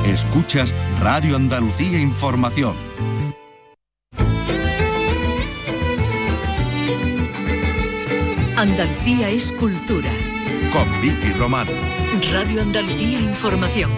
Escuchas Radio Andalucía Información. Andalucía es cultura. Con Vicky Román. Radio Andalucía Información.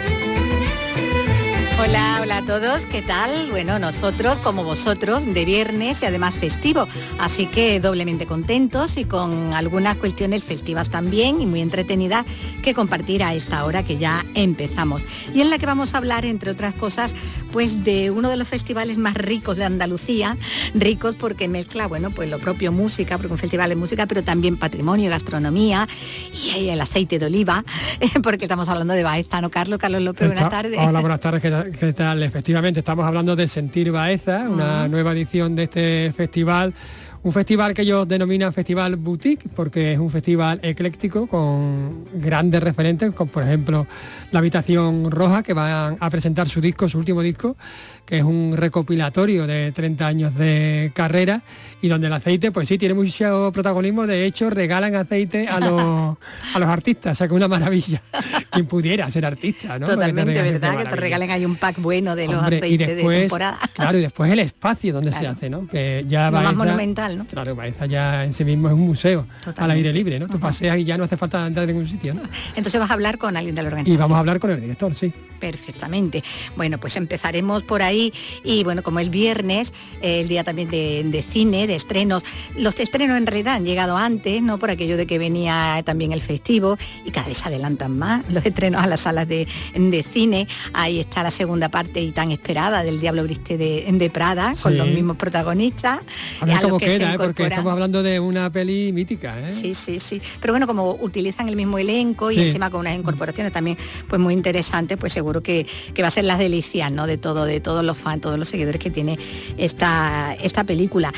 Hola, hola a todos, ¿qué tal? Bueno, nosotros, como vosotros, de viernes y además festivo, así que doblemente contentos y con algunas cuestiones festivas también y muy entretenidas que compartir a esta hora que ya empezamos. Y en la que vamos a hablar, entre otras cosas, pues de uno de los festivales más ricos de Andalucía, ricos porque mezcla, bueno, pues lo propio música, porque un festival de música, pero también patrimonio, gastronomía y el aceite de oliva, porque estamos hablando de Baeza, ¿no, Carlos? Carlos López, buenas tardes. Hola, buenas tardes, ¿qué tal? Efectivamente, estamos hablando de Sentir Baeza, una nueva edición de este festival. Un festival que ellos denominan Festival Boutique, porque es un festival ecléctico con grandes referentes, como por ejemplo La Habitación Roja, que van a presentar su último disco, que es un recopilatorio de 30 años de carrera, y donde el aceite, pues sí, tiene mucho protagonismo. De hecho, regalan aceite a los artistas, o sea que una maravilla. Quien pudiera ser artista, ¿no? Totalmente, ¿verdad? Que te regalen ahí un pack bueno de los aceites y después, de temporada. Claro, y después el espacio donde se hace, ¿no? Que ya Baeza, más monumental, ¿no? Claro, Baeza ya en sí mismo es un museo. Totalmente. Al aire libre, ¿no? Tú paseas y ya no hace falta entrar en ningún sitio, ¿no? Entonces vas a hablar con alguien de la organización. Y vamos a hablar con el director, sí. Perfectamente. Bueno, pues empezaremos por ahí y bueno, como el viernes, el día también de cine, de estrenos. Los estrenos en realidad han llegado antes, ¿no? Por aquello de que venía también el festivo y cada vez se adelantan más los estrenos a las salas de cine. Ahí está la segunda parte y tan esperada del Diablo Viste de Prada, sí, con los mismos protagonistas. A ver cómo queda, porque estamos hablando de una peli mítica, ¿eh? Sí. Pero bueno, como utilizan el mismo elenco y encima con unas incorporaciones también pues muy interesantes, pues seguro que va a ser las delicias, ¿no? de todos los fans, todos los seguidores que tiene esta película.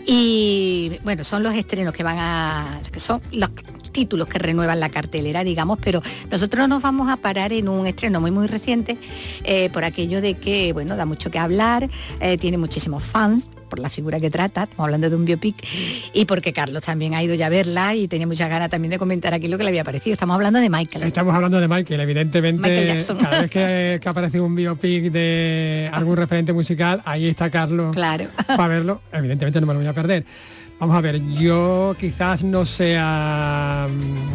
Y bueno, son los estrenos que son los títulos que renuevan la cartelera, digamos, pero nosotros nos vamos a parar en un estreno muy reciente, por aquello de que, bueno, da mucho que hablar, tiene muchísimos fans por la figura que trata, estamos hablando de un biopic, y porque Carlos también ha ido ya a verla y tenía muchas ganas también de comentar aquí lo que le había parecido. Estamos hablando de Michael. Estamos hablando de Michael, evidentemente. Michael Jackson. Cada vez que aparece un biopic de algún referente musical, ahí está Carlos, claro, para verlo. Evidentemente no me lo voy a perder. Vamos a ver, yo quizás no sea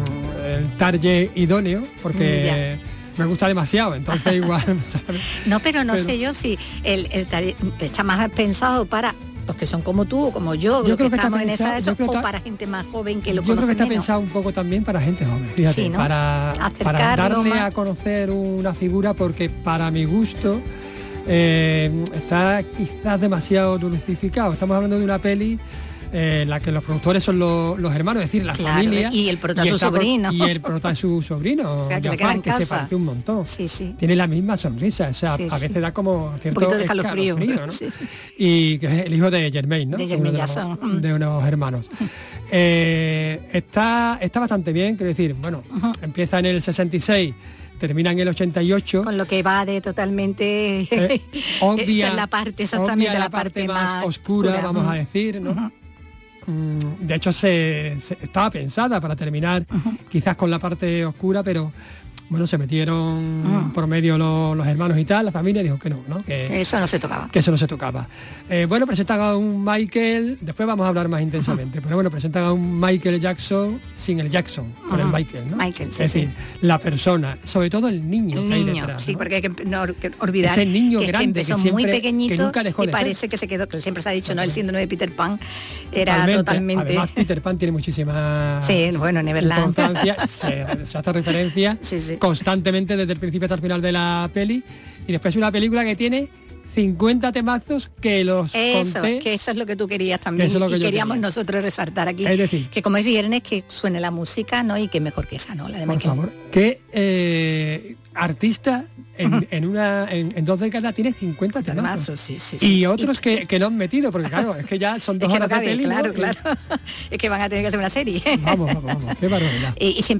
el target idóneo, porque me gusta demasiado, entonces igual, ¿sabes? No, pero sé yo si el está más pensado para los que son como tú o como yo creo que estamos en esa o para gente más joven que lo conoce. Yo creo que está menos. Pensado un poco también para gente joven, fíjate, sí, ¿no? para darle a conocer una figura, porque para mi gusto está quizás demasiado dulcificado. Estamos hablando de una peli la que los productores son los hermanos, es decir, la familia. Y el prota su sobrino. Y el prota su sobrino, o sea, que se parece un montón. Sí. Tiene la misma sonrisa, o sea, a veces da como cierto un poquito de escalofrío, ¿no? Sí. Y que es el hijo de Germain, ¿no? De Germain Jackson. De unos hermanos. Está bastante bien, quiero decir, bueno, empieza en el 66, termina en el 88. Con lo que va de totalmente obvia, en la parte exactamente la parte más oscura, vamos a decir, ¿no? De hecho se estaba pensada para terminar quizás con la parte oscura, pero bueno, se metieron por medio los hermanos y tal, la familia dijo que no, que eso no se tocaba. Que eso no se tocaba. Bueno, presentan a un Michael, después vamos a hablar más intensamente, pero bueno, presentan a un Michael Jackson sin el Jackson, con el Michael, ¿no? Michael, sí, es decir, la persona, sobre todo el niño que hay detrás, sí, ¿no? porque hay que no olvidar ese niño que grande empezó que siempre, muy pequeñito que nunca dejó y de parece ser. Que se quedó, que siempre se ha dicho, ¿no? El síndrome de Peter Pan era totalmente. Además, Peter Pan tiene muchísima Neverland. Importancia, se hace referencia constantemente desde el principio hasta el final de la peli, y después una película que tiene 50 temazos que los conté. Que eso es lo que tú querías también, y queríamos nosotros resaltar aquí, es decir, que como es viernes, que suene la música, ¿no? Y que mejor que esa, ¿no? La de por Michael. favor, que artista en 2 décadas tiene 50 temazos. Sí. Y otros que no han metido, porque claro, es que ya son 2 horas de peli. Claro. Es que van a tener que hacer una serie. Vamos, qué barbaridad. Y si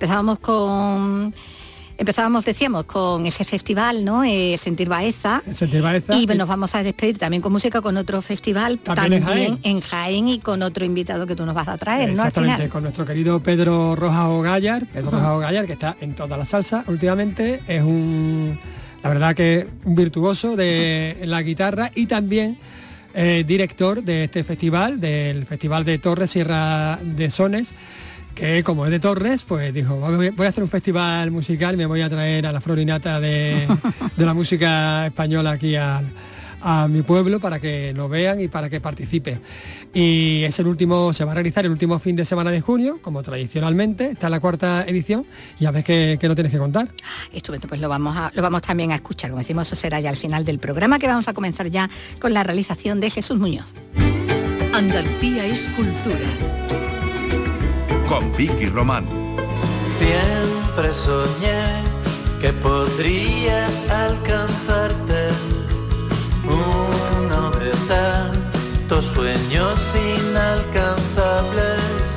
decíamos, con ese festival, ¿no? Sentir Baeza. Y nos vamos a despedir también con música, con otro festival, también en Jaén, y con otro invitado que tú nos vas a traer, ¿no? Exactamente, al final. Con nuestro querido Pedro Rojas Ogallar, que está en toda la salsa últimamente. Es un La verdad que un virtuoso de la guitarra y también director de este festival, del Festival de Torres Sierra de Sones, que como es de Torres, pues dijo, voy a hacer un festival musical y me voy a traer a la florinata de la música española aquí a mi pueblo para que lo vean y para que participen. Y es se va a realizar el último fin de semana de junio, como tradicionalmente, está en la 4ª edición, y a ver qué no tienes que contar. Estupendo, pues lo vamos también a escuchar, como decimos, eso será ya al final del programa, que vamos a comenzar ya con la realización de Jesús Muñoz. Andalucía es cultura. Con Vicky Román. Siempre soñé que podría alcanzarte uno de tantos sueños inalcanzables.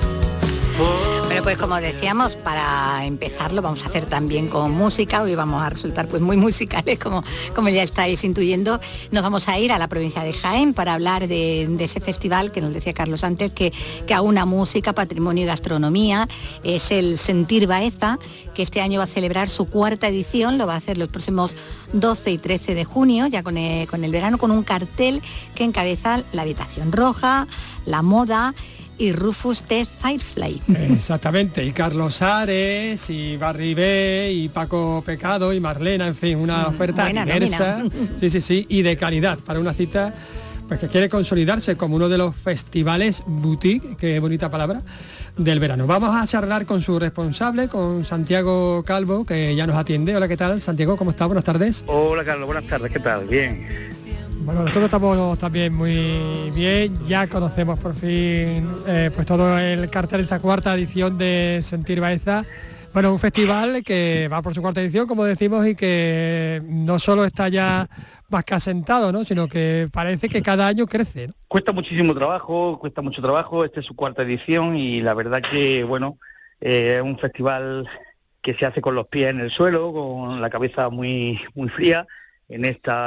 Bueno, pues como decíamos, para empezarlo vamos a hacer también con música. Hoy vamos a resultar pues muy musicales, como ya estáis intuyendo. Nos vamos a ir a la provincia de Jaén para hablar de ese festival que nos decía Carlos antes, que aúna música, patrimonio y gastronomía. Es el Sentir Baeza, que este año va a celebrar su 4ª edición. Lo va a hacer los próximos 12 y 13 de junio, ya con el verano, con un cartel que encabeza la Habitación Roja, La Moda y Rufus the Firefly. Exactamente, y Carlos Ares, y Barry B, y Paco Pecado, y Marlena, en fin, una oferta diversa, sí, y de calidad, para una cita pues que quiere consolidarse como uno de los festivales boutique, qué bonita palabra, del verano. Vamos a charlar con su responsable, con Santiago Calvo, que ya nos atiende. Hola, ¿qué tal, Santiago? ¿Cómo está? Buenas tardes. Hola, Carlos, buenas tardes, ¿qué tal? Bien. Bueno, nosotros estamos también muy bien, ya conocemos por fin pues todo el cartel de esta 4ª edición de Sentir Baeza. Bueno, un festival que va por su 4ª edición, como decimos, y que no solo está ya más que asentado, ¿no?, sino que parece que cada año crece, ¿no? Cuesta mucho trabajo, esta es su 4ª edición y la verdad que, bueno, es un festival que se hace con los pies en el suelo, con la cabeza muy fría, en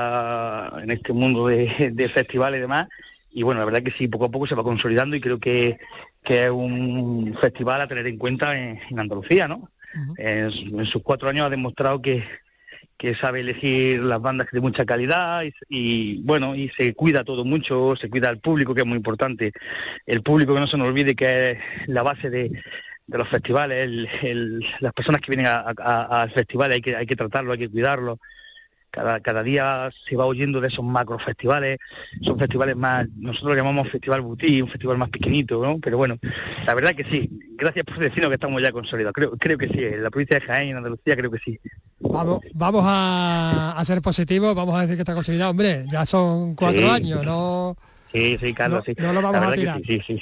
este mundo de festivales y demás, y bueno, la verdad que sí, poco a poco se va consolidando y creo que es un festival a tener en cuenta en Andalucía, ¿no? Uh-huh. En sus 4 años ha demostrado que sabe elegir las bandas de mucha calidad y bueno, y se cuida todo mucho, se cuida al público, que es muy importante, el público, que no se nos olvide que es la base de los festivales, las personas que vienen al festival hay que tratarlo, hay que cuidarlo. Cada día se va oyendo de esos macro festivales, son festivales más, nosotros lo llamamos festival boutique, un festival más pequeñito, ¿no? Pero bueno, la verdad que sí, gracias por decirnos que estamos ya consolidados, creo que sí, en la provincia de Jaén, en Andalucía, creo que sí. Vamos a ser positivos, vamos a decir que está consolidado, hombre, ya son 4 años, ¿no... Sí, Carlos, sí. No lo vamos a tirar. Sí.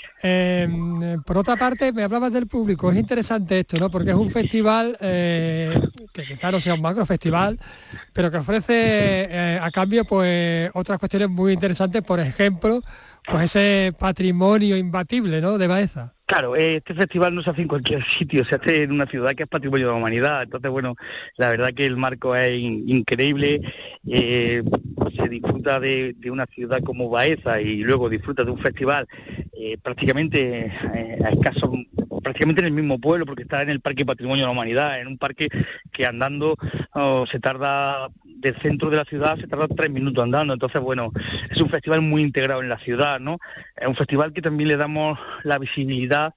Por otra parte, me hablabas del público, es interesante esto, ¿no? Porque es un festival que quizá no sea un macro festival, pero que ofrece a cambio pues otras cuestiones muy interesantes, por ejemplo, pues ese patrimonio imbatible, ¿no?, de Baeza. Claro, este festival no se hace en cualquier sitio, se hace en una ciudad que es patrimonio de la humanidad. Entonces, bueno, la verdad que el marco es increíble, se disfruta de una ciudad como Baeza y luego disfruta de un festival prácticamente a escaso, prácticamente en el mismo pueblo, porque está en el Parque Patrimonio de la Humanidad, en un parque que andando se tarda... del centro de la ciudad se tarda 3 minutos andando. Entonces, bueno, es un festival muy integrado en la ciudad, ¿no? Es un festival que también le damos la visibilidad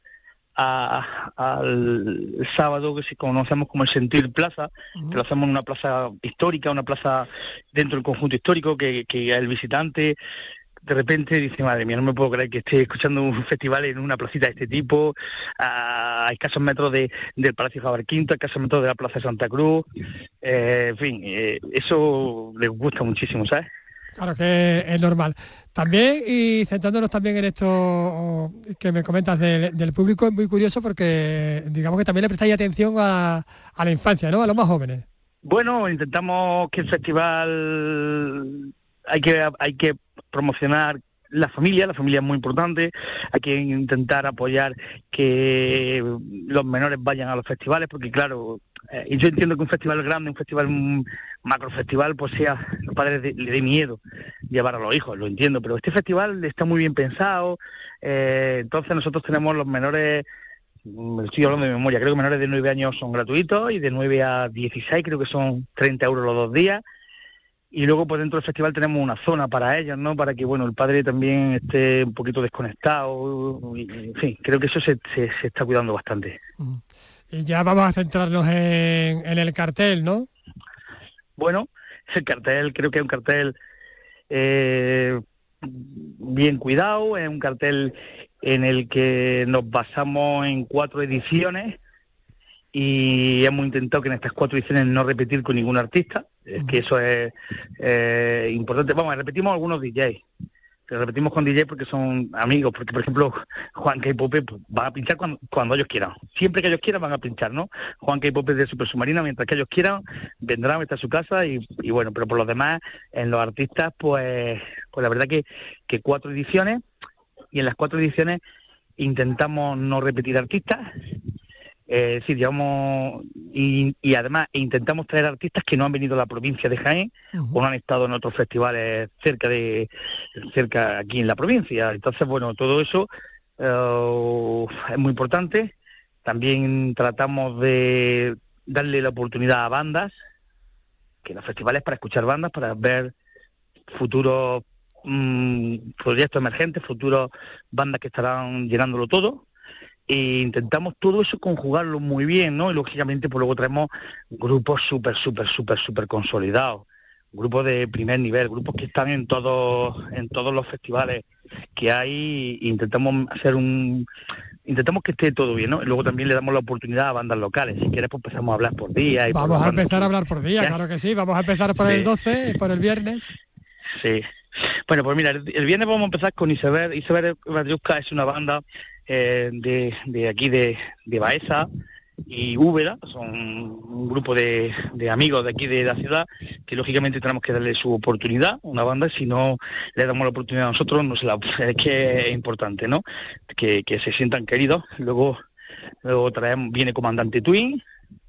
al sábado, que conocemos como el Sentir Plaza, que lo hacemos en una plaza histórica, una plaza dentro del conjunto histórico, que el visitante de repente dice, madre mía, no me puedo creer que esté escuchando un festival en una placita de este tipo, a escasos metros del Palacio Javier V, a escasos metros de la Plaza de Santa Cruz, en fin, eso les gusta muchísimo, ¿sabes? Claro que es normal. También, y centrándonos también en esto que me comentas del público, es muy curioso porque digamos que también le prestáis atención a la infancia, ¿no?, a los más jóvenes. Bueno, intentamos que el festival hay que promocionar la familia es muy importante, hay que intentar apoyar que los menores vayan a los festivales, porque claro, y yo entiendo que un festival grande, un macro festival, pues los padres le dé miedo llevar a los hijos, lo entiendo, pero este festival está muy bien pensado, entonces nosotros tenemos los menores, estoy hablando de memoria, creo que menores de 9 años son gratuitos y de 9 a 16 creo que son 30 euros los 2 días. Y luego pues dentro del festival tenemos una zona para ellas, ¿no? Para que, bueno, el padre también esté un poquito desconectado. Y, en fin, creo que eso se está cuidando bastante. Y ya vamos a centrarnos en el cartel, ¿no? Bueno, el cartel, creo que es un cartel bien cuidado, es un cartel en el que nos basamos en 4 ediciones y hemos intentado que en estas 4 ediciones no repetir con ningún artista, es que eso es importante. Vamos, repetimos algunos DJs, pero repetimos con DJs porque son amigos, porque por ejemplo Juanca y Pope pues, van a pinchar cuando ellos quieran, siempre que ellos quieran van a pinchar, ¿no? Juanca y Pope de Super Submarina, mientras que ellos quieran vendrán a estar a su casa y bueno, pero por los demás, en los artistas pues la verdad que 4 ediciones, y en las 4 ediciones intentamos no repetir artistas. Sí, digamos, y además intentamos traer artistas que no han venido a la provincia de Jaén o no han estado en otros festivales cerca aquí en la provincia. Entonces, bueno, todo eso es muy importante. También tratamos de darle la oportunidad a bandas, que los festivales para escuchar bandas, para ver futuros proyectos emergentes, futuras bandas que estarán llenándolo todo. E intentamos todo eso conjugarlo muy bien, ¿no? Y lógicamente pues luego traemos grupos súper consolidados, grupos de primer nivel, grupos que están en todos los festivales que hay. Intentamos que esté todo bien, ¿no? Y luego también le damos la oportunidad a bandas locales. Si quieres pues empezamos a hablar por día. Vamos a empezar a hablar por día, claro que sí. Vamos a empezar por el 12, por el viernes. Sí. Bueno, pues mira, el viernes vamos a empezar con Iceberg. Iceberg Badiuska es una banda de aquí de Baeza y Úbeda, son un grupo de amigos de aquí de la ciudad que lógicamente tenemos que darle su oportunidad, una banda, si no le damos la oportunidad a nosotros, es que es importante, ¿no? Que se sientan queridos. Luego viene Comandante Twin.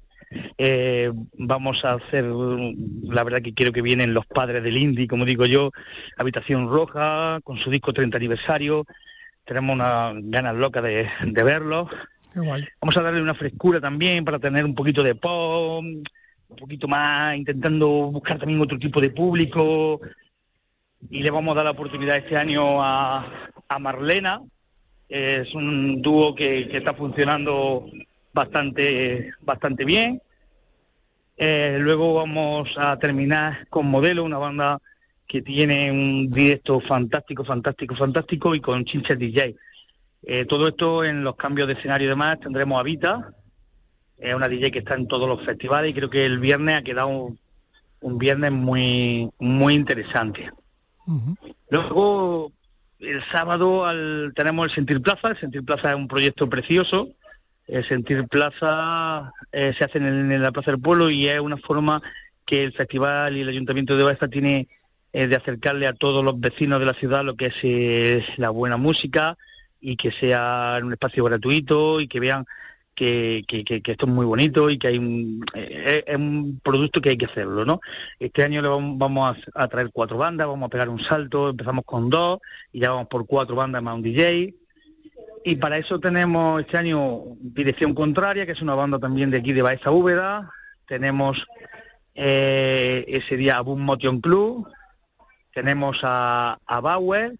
Vamos a hacer, la verdad que quiero que vienen los padres del indie, como digo yo, Habitación Roja, con su disco 30 aniversario. Tenemos unas ganas locas de verlos. Qué guay. Vamos a darle una frescura también para tener un poquito de pop, un poquito más, intentando buscar también otro tipo de público. Y le vamos a dar la oportunidad este año a Marlena. Es un dúo que está funcionando bastante bien. Luego vamos a terminar con Modelo, una banda que tiene un directo fantástico y con Chincha DJ. Todo esto en los cambios de escenario y demás. Tendremos a Vita, una DJ que está en todos los festivales, y creo que el viernes ha quedado un viernes muy interesante. Luego el sábado tenemos el Sentir Plaza. El Sentir Plaza es un proyecto precioso. El Sentir Plaza se hace en la Plaza del Pueblo y es una forma que el festival y el Ayuntamiento de Baeza tiene de acercarle a todos los vecinos de la ciudad lo que es la buena música, y que sea en un espacio gratuito y que vean que esto es muy bonito y que es un producto que hay que hacerlo, ¿no? Este año vamos a traer 4 bandas, vamos a pegar un salto, empezamos con 2 y ya vamos por 4 bandas más un DJ. Y para eso tenemos este año Dirección Contraria, que es una banda también de aquí de Baeza Úbeda. Tenemos ese día a Boom Motion Club, tenemos a Bauer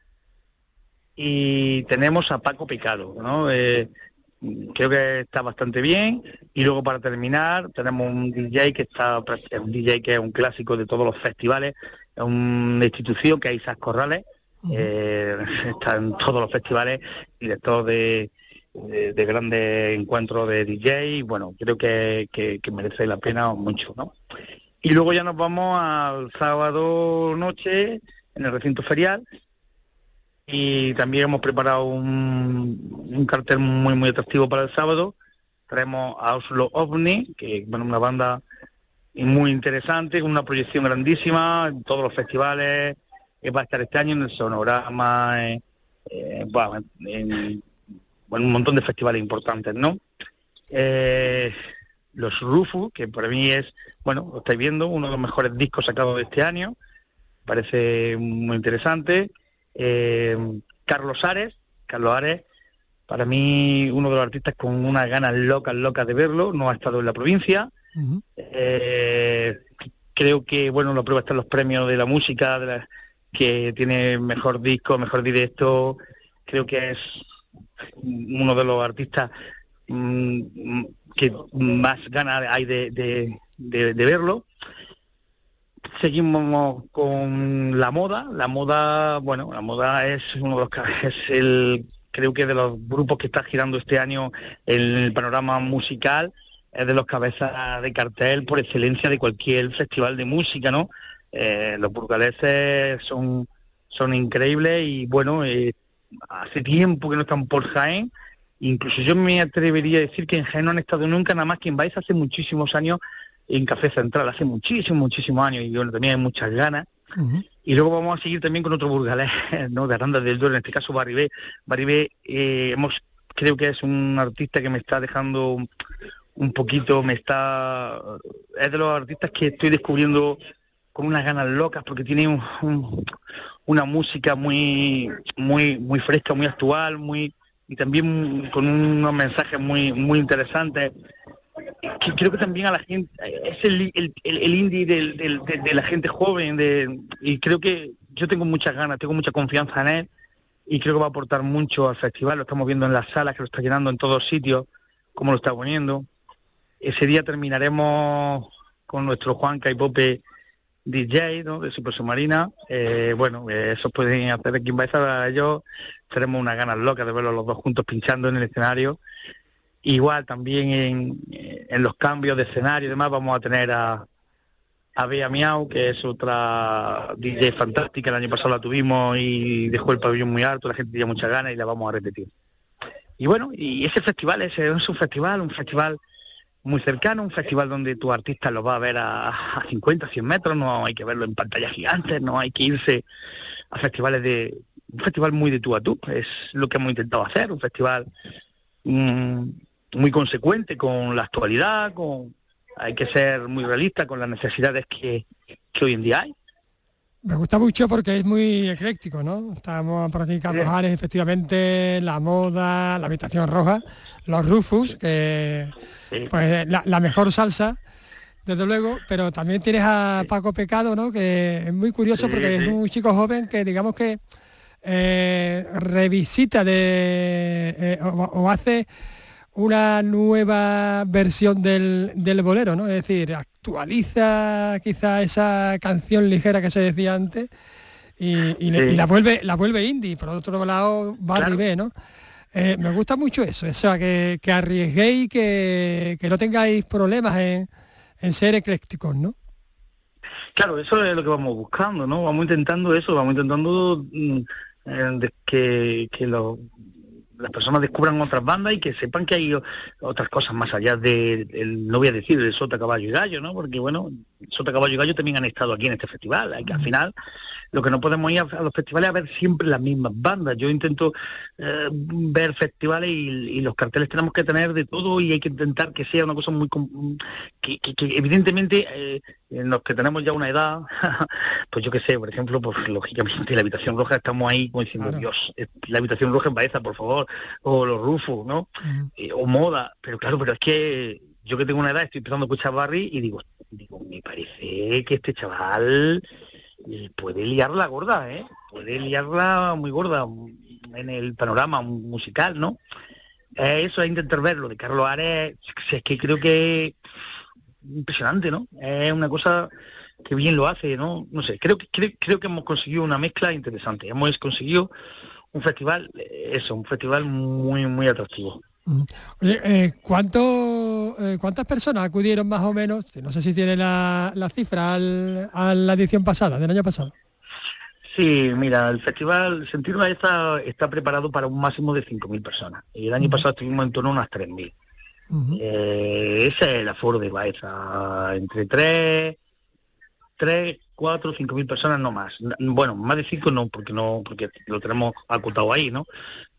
y tenemos a Paco Picado, ¿no? Creo que está bastante bien. Y luego para terminar tenemos un DJ que es un clásico de todos los festivales, es una institución que es Isaac Corrales. Está en todos los festivales, director de grandes encuentros de DJ. Bueno, creo que merece la pena mucho, ¿no? Y luego ya nos vamos al sábado noche en el recinto ferial, y también hemos preparado un cartel muy atractivo para el sábado. Traemos a Oslo OVNI, que bueno, una banda muy interesante, con una proyección grandísima en todos los festivales. Va a estar este año en el Sonorama, en un montón de festivales importantes, ¿no? Los Rufus, que para mí es, bueno, lo estáis viendo, uno de los mejores discos sacados de este año, parece muy interesante. Carlos Ares, para mí uno de los artistas con unas ganas locas de verlo, no ha estado en la provincia. Que creo que, bueno, la prueba están los premios de la música, que tiene mejor disco, mejor directo. Creo que es uno de los artistas que más ganas hay de verlo. Seguimos con la moda. La moda es uno de los creo que de los grupos que está girando este año en el panorama musical, es de los cabezas de cartel por excelencia de cualquier festival de música, ¿no? Los burgaleses son increíbles y bueno, hace tiempo que no están por Jaén. Incluso yo me atrevería a decir que en Jaén no han estado nunca, nada más que en Baeza hace muchísimos años, en Café Central, hace muchísimos años, y bueno, también hay muchas ganas. Uh-huh. Y luego vamos a seguir también con otro burgalés, ¿no? De Aranda del Duero, en este caso Barribé. Barribé, creo que es un artista que me está dejando un poquito, es de los artistas que estoy descubriendo con unas ganas locas, porque tiene una música muy fresca, muy actual, y también con unos mensajes muy interesantes. Que creo que también a la gente es el indie de la gente joven, y creo que yo tengo muchas ganas, tengo mucha confianza en él, y creo que va a aportar mucho al festival. Lo estamos viendo en las salas, que lo está llenando en todos sitios, cómo lo está poniendo. Ese día terminaremos con nuestro Juan Caipope DJ, ¿no? De Super Submarina. Eso pueden hacer aquí en Baeza. Ellos tenemos unas ganas locas de verlos los dos juntos pinchando en el escenario. Igual también en los cambios de escenario y demás vamos a tener a Bea Miau, que es otra DJ fantástica. El año pasado la tuvimos y dejó el pabellón muy alto, la gente tenía muchas ganas y la vamos a repetir. Y bueno, y ese festival es un festival muy cercano, un festival donde tu artista lo va a ver a 50, 100 metros, no hay que verlo en pantallas gigantes, no hay que irse a festivales un festival muy de tú a tú, es lo que hemos intentado hacer, un festival muy consecuente con la actualidad, hay que ser muy realista con las necesidades que hoy en día hay. Me gusta mucho porque es muy ecléctico, ¿no? Estamos por aquí, Carlos Ares, efectivamente, la moda, la habitación roja, los Rufus, que pues la mejor salsa, desde luego, pero también tienes a Paco Pecado, ¿no? Que es muy curioso porque es un chico joven que digamos que revisita o hace una nueva versión del bolero, ¿no? Es decir, actualiza quizá esa canción ligera que se decía antes y la vuelve indie. Por otro lado, Barribé, ¿no? Me gusta mucho eso, que arriesguéis, que no tengáis problemas en ser eclécticos, ¿no? Claro, eso es lo que vamos buscando, ¿no? Vamos intentando que las personas descubran otras bandas y que sepan que hay otras cosas más allá no voy a decir el Sota, Caballo y Gallo, ¿no? Porque bueno, Sota, Caballo y Gallo también han estado aquí en este festival. Hay que al final, lo que no podemos ir a los festivales a ver siempre las mismas bandas. Yo intento ver festivales y los carteles tenemos que tener de todo, y hay que intentar que sea una cosa muy que evidentemente en los que tenemos ya una edad, pues yo qué sé, por ejemplo, pues lógicamente la Habitación Roja, estamos ahí como diciendo, claro, Dios, la Habitación Roja en Baeza, por favor, o los Rufus, ¿no? O moda, pero es que yo que tengo una edad estoy empezando a escuchar Barry y digo, me parece que este chaval puede liarla gorda, puede liarla muy gorda en el panorama musical, ¿no? Eso es intentar verlo de Carlos Ares, es que creo que impresionante, ¿no? Es una cosa que bien lo hace, ¿no? No sé, creo que hemos conseguido una mezcla interesante. Hemos conseguido un festival muy, muy atractivo. Oye, ¿cuántas personas acudieron más o menos? No sé si tiene la cifra a la edición pasada, del año pasado. Sí, mira, el festival Sentir Baeza está preparado para un máximo de 5.000 personas. Y el año pasado estuvimos en torno a unas 3.000. Ese es el aforo de Baeza, entre 3, 4, 5.000 personas, no más. Bueno, más de 5 no, porque lo tenemos acotado ahí, ¿no?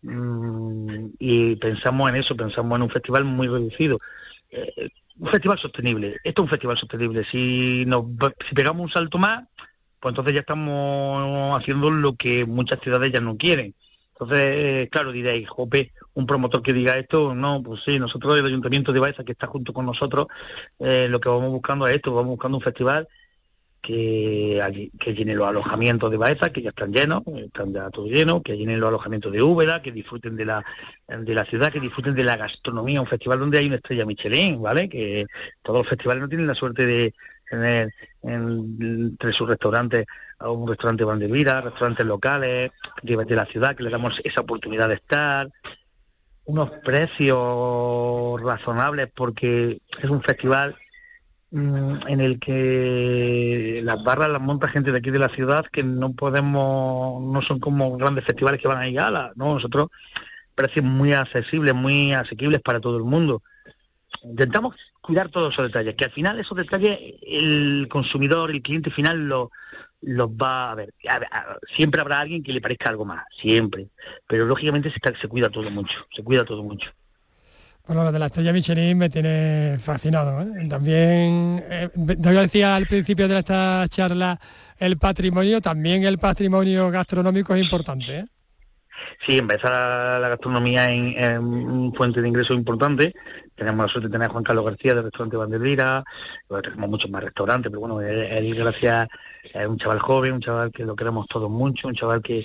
Y pensamos en eso, pensamos en un festival muy reducido. Un festival sostenible. Esto es un festival sostenible. Si pegamos un salto más, pues entonces ya estamos haciendo lo que muchas ciudades ya no quieren. Entonces, claro, diréis, jope, un promotor que diga esto, no, pues sí, nosotros el Ayuntamiento de Baeza, que está junto con nosotros, lo que vamos buscando es esto, vamos buscando un festival que llenen los alojamientos de Baeza, que ya están llenos, están ya todo llenos, que llenen los alojamientos de Úbeda, que disfruten de la ciudad, que disfruten de la gastronomía, un festival donde hay una estrella Michelin, ¿vale? Que todos los festivales no tienen la suerte de tener entre sus restaurantes a un restaurante Vandelvira, restaurantes locales de la ciudad, que le damos esa oportunidad de estar, unos precios razonables, porque es un festival en el que las barras las monta gente de aquí de la ciudad, que no son como grandes festivales que van a ir a gala, ¿no? Nosotros precios muy accesibles, muy asequibles para todo el mundo. Intentamos cuidar todos esos detalles, que al final esos detalles el consumidor, el cliente final los va a ver. Siempre habrá alguien que le parezca algo más, siempre, pero lógicamente se cuida todo mucho. Bueno, lo de la estrella Michelin me tiene fascinado, ¿eh? También, yo decía al principio de esta charla, el patrimonio gastronómico es importante, ¿eh? Sí, empezar la gastronomía en fuente de ingresos importante. Tenemos la suerte de tener a Juan Carlos García del restaurante Vandelvira, tenemos muchos más restaurantes, pero bueno, él gracias a un chaval joven, un chaval que lo queremos todos mucho, un chaval que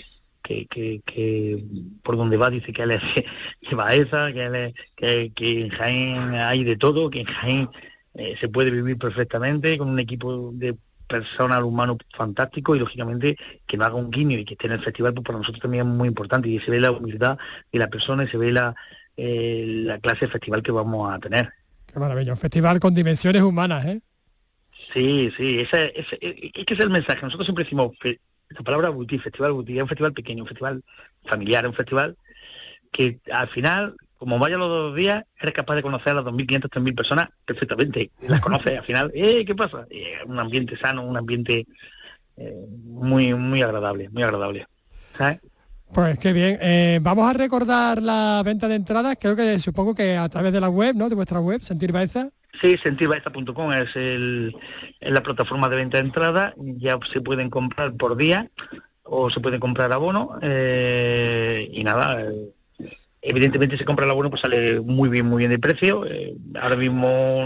por donde va dice que él es de Baeza, que en Jaén hay de todo, que en Jaén se puede vivir perfectamente con un equipo de personal humano fantástico, y lógicamente que no haga un guiño y que esté en el festival, pues para nosotros también es muy importante, y se ve la humildad de la persona y se ve la clase de festival que vamos a tener. Qué maravilla, un festival con dimensiones humanas, ¿eh? Sí, ese es el mensaje. Nosotros siempre decimos la palabra Boutique, Festival Boutique, es un festival pequeño, un festival familiar, un festival que al final, como vaya los 2 días, eres capaz de conocer a las 2.500, 3.000 personas perfectamente, las conoces al final. ¿Qué pasa? Un ambiente sano, un ambiente muy agradable, ¿sabes? Pues qué bien. Vamos a recordar la venta de entradas, supongo que a través de la web, ¿no? De vuestra web, Sentir Baeza. Sí, sentirbaeza.com es la plataforma de venta de entradas. Ya se pueden comprar por día o se pueden comprar abono, y nada, evidentemente se compra el abono, pues sale muy bien de precio. Ahora mismo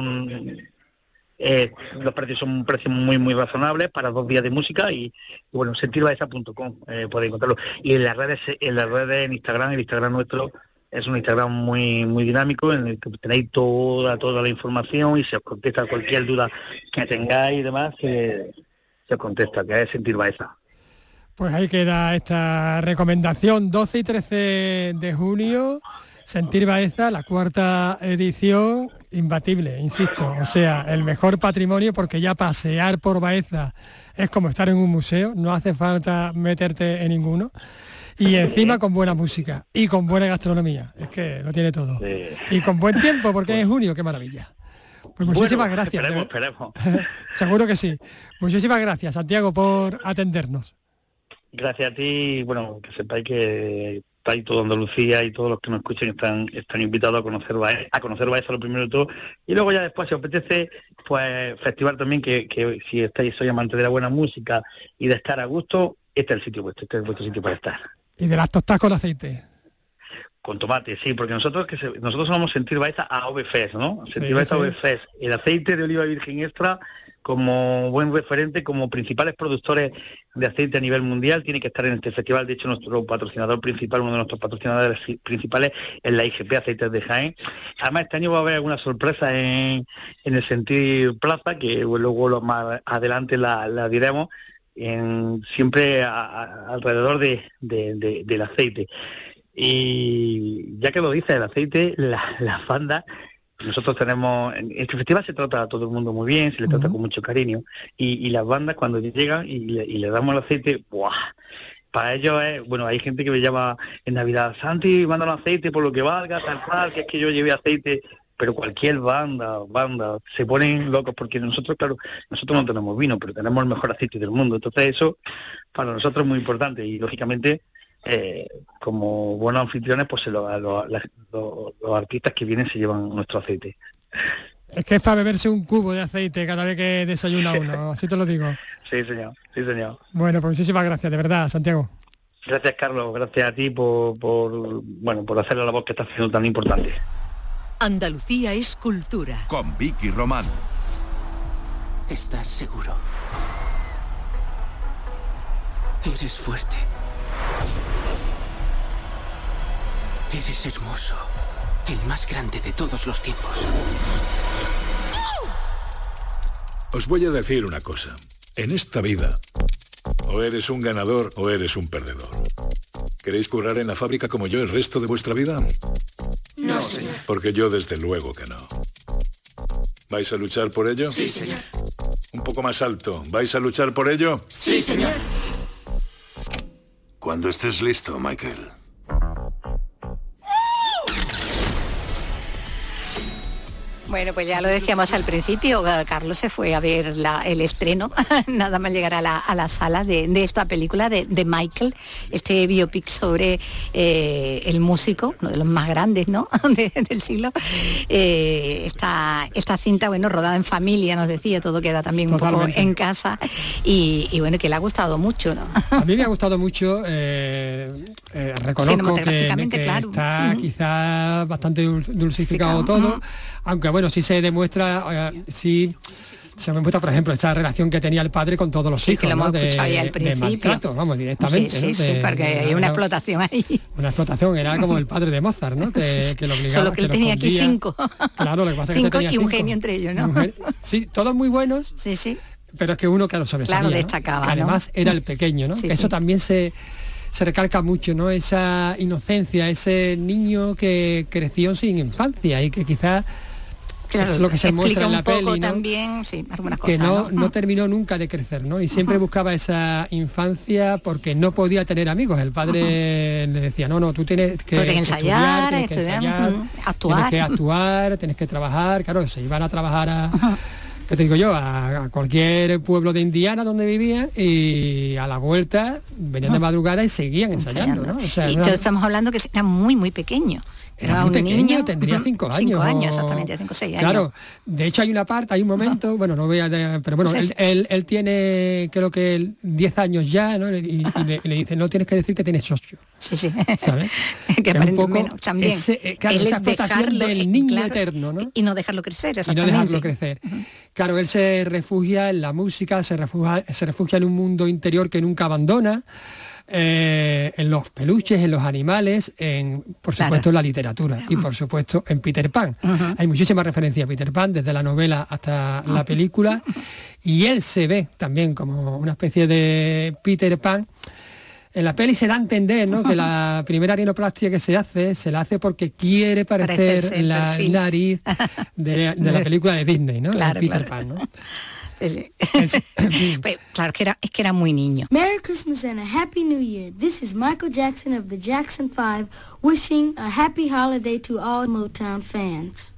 los precios son precios muy razonables para 2 días de música, y bueno, sentirbaeza.com podéis encontrarlo. Y en las redes en Instagram, el Instagram nuestro es un Instagram muy dinámico, en el que tenéis toda la información y se os contesta cualquier duda que tengáis y demás, se os contesta, que es Sentir Baeza. Pues ahí queda esta recomendación, 12 y 13 de junio, Sentir Baeza, la 4ª edición, imbatible, insisto, o sea, el mejor patrimonio, porque ya pasear por Baeza es como estar en un museo, no hace falta meterte en ninguno. Y encima con buena música y con buena gastronomía, es que lo tiene todo. Sí. Y con buen tiempo, porque es junio, qué maravilla. Pues muchísimas gracias. Esperemos. Seguro que sí. Muchísimas gracias, Santiago, por atendernos. Gracias a ti, bueno, que sepáis que está ahí toda Andalucía y todos los que nos escuchen están invitados a conocer Baeza lo primero de todo, y luego ya después, si os apetece, pues festival también, que si sois amantes de la buena música y de estar a gusto, este es el sitio vuestro, sitio para estar. ¿Y de las tostadas con aceite? Con tomate, sí, porque nosotros somos Sentir Baeza AOV Fest, ¿no? Sentir Baeza AOV Fest. El aceite de oliva virgen extra, como buen referente, como principales productores de aceite a nivel mundial, tiene que estar en este festival. De hecho, nuestro patrocinador principal, uno de nuestros patrocinadores principales, es la IGP Aceites de Jaén. Además, este año va a haber alguna sorpresa en el Sentir Plaza, que luego más adelante la diremos, siempre alrededor del aceite. Y ya que lo dice el aceite, las bandas, nosotros tenemos, en este festival se trata a todo el mundo muy bien, se le trata con mucho cariño, y las bandas cuando llegan y le damos el aceite, ¡buah! Para ellos es, bueno, hay gente que me llama en Navidad, Santi, mándanos aceite por lo que valga, tal cual, que es que yo llevé aceite, pero cualquier banda se ponen locos, porque nosotros no tenemos vino, pero tenemos el mejor aceite del mundo. Entonces eso para nosotros es muy importante, y lógicamente como buenos anfitriones, pues los artistas que vienen se llevan nuestro aceite. Es que es para beberse un cubo de aceite cada vez que desayuna uno, así te lo digo. Sí, señor. Bueno, pues muchísimas gracias, de verdad, Santiago. Gracias, Carlos, gracias a ti por hacer la labor que estás haciendo tan importante. Andalucía es cultura. Con Vicky Román. ¿Estás seguro? Eres fuerte. Eres hermoso. El más grande de todos los tiempos. Os voy a decir una cosa. En esta vida, o eres un ganador o eres un perdedor. ¿Queréis currar en la fábrica como yo el resto de vuestra vida? No, señor. Porque yo desde luego que no. ¿Vais a luchar por ello? Sí, señor. Un poco más alto. ¿Vais a luchar por ello? Sí, señor. Cuando estés listo, Michael. Bueno, pues ya lo decíamos al principio, Carlos se fue a ver el estreno, nada más llegar a la sala de esta película de Michael, este biopic sobre el músico, uno de los más grandes, ¿no? del siglo. Esta cinta, bueno, rodada en familia, nos decía, todo queda también un poco en casa y bueno, que le ha gustado mucho, ¿no? A mí me ha gustado mucho, reconozco que claro. Está quizá bastante dulcificado todo, aunque bueno, sí se demuestra, sí se demuestra, por ejemplo, esa relación que tenía el padre con todos los hijos, que lo hemos escuchado de, ahí al principio. de maltrato, vamos, directamente. Sí, porque hay una explotación ahí. Una explotación, era como el padre de Mozart, ¿no? Que lo obligaba. Solo que él tenía aquí 5. Claro, lo que pasa es que tenía y un genio entre ellos, ¿no? Sí, todos muy buenos. Sí. Pero es que uno, claro, sobresalía, claro, destacaba, que además era el pequeño, ¿no? Sí, que eso también se recalca mucho, ¿no? Esa inocencia, ese niño que creció sin infancia y que quizás es lo que se muestra en la peli, ¿no? También, sí, algunas cosas, que no terminó nunca de crecer, ¿no? Y siempre buscaba esa infancia porque no podía tener amigos. El padre le decía, no, tú tienes que ensayar, actuar. Tienes que actuar, tienes que trabajar. Claro, se iban a trabajar ¿qué te digo yo? A cualquier pueblo de Indiana donde vivían y a la vuelta venían de madrugada y seguían ensayando, ¿no? O sea, y estamos hablando que era muy, muy pequeño. Era un niño, tendría 5 años. 5 años, exactamente, 5 o 6 años. Claro, de hecho hay una parte, hay un momento, bueno, no voy a... Pero bueno, él tiene, creo que 10 años ya, ¿no? Y le dice, no tienes que decir que tienes 8. Sí. ¿Sabes? que un poco menos, también. Claro, esa explotación del niño eterno, ¿no? Y no dejarlo crecer, exactamente. Y no dejarlo crecer. Claro, él se refugia en la música, se refugia en un mundo interior que nunca abandona. En los peluches, en los animales, por supuesto en la literatura y por supuesto en Peter Pan. Hay muchísimas referencias a Peter Pan, desde la novela hasta la película, y él se ve también como una especie de Peter Pan. En la peli se da a entender, ¿no? que la primera rinoplastia que se la hace porque quiere parecer la nariz de la película de Disney, ¿no? Claro, Peter Pan, ¿no? Pues, claro, es que era muy niño. Merry Christmas and a Happy New Year. This is Michael Jackson of the Jackson 5 wishing a happy holiday to all Motown fans.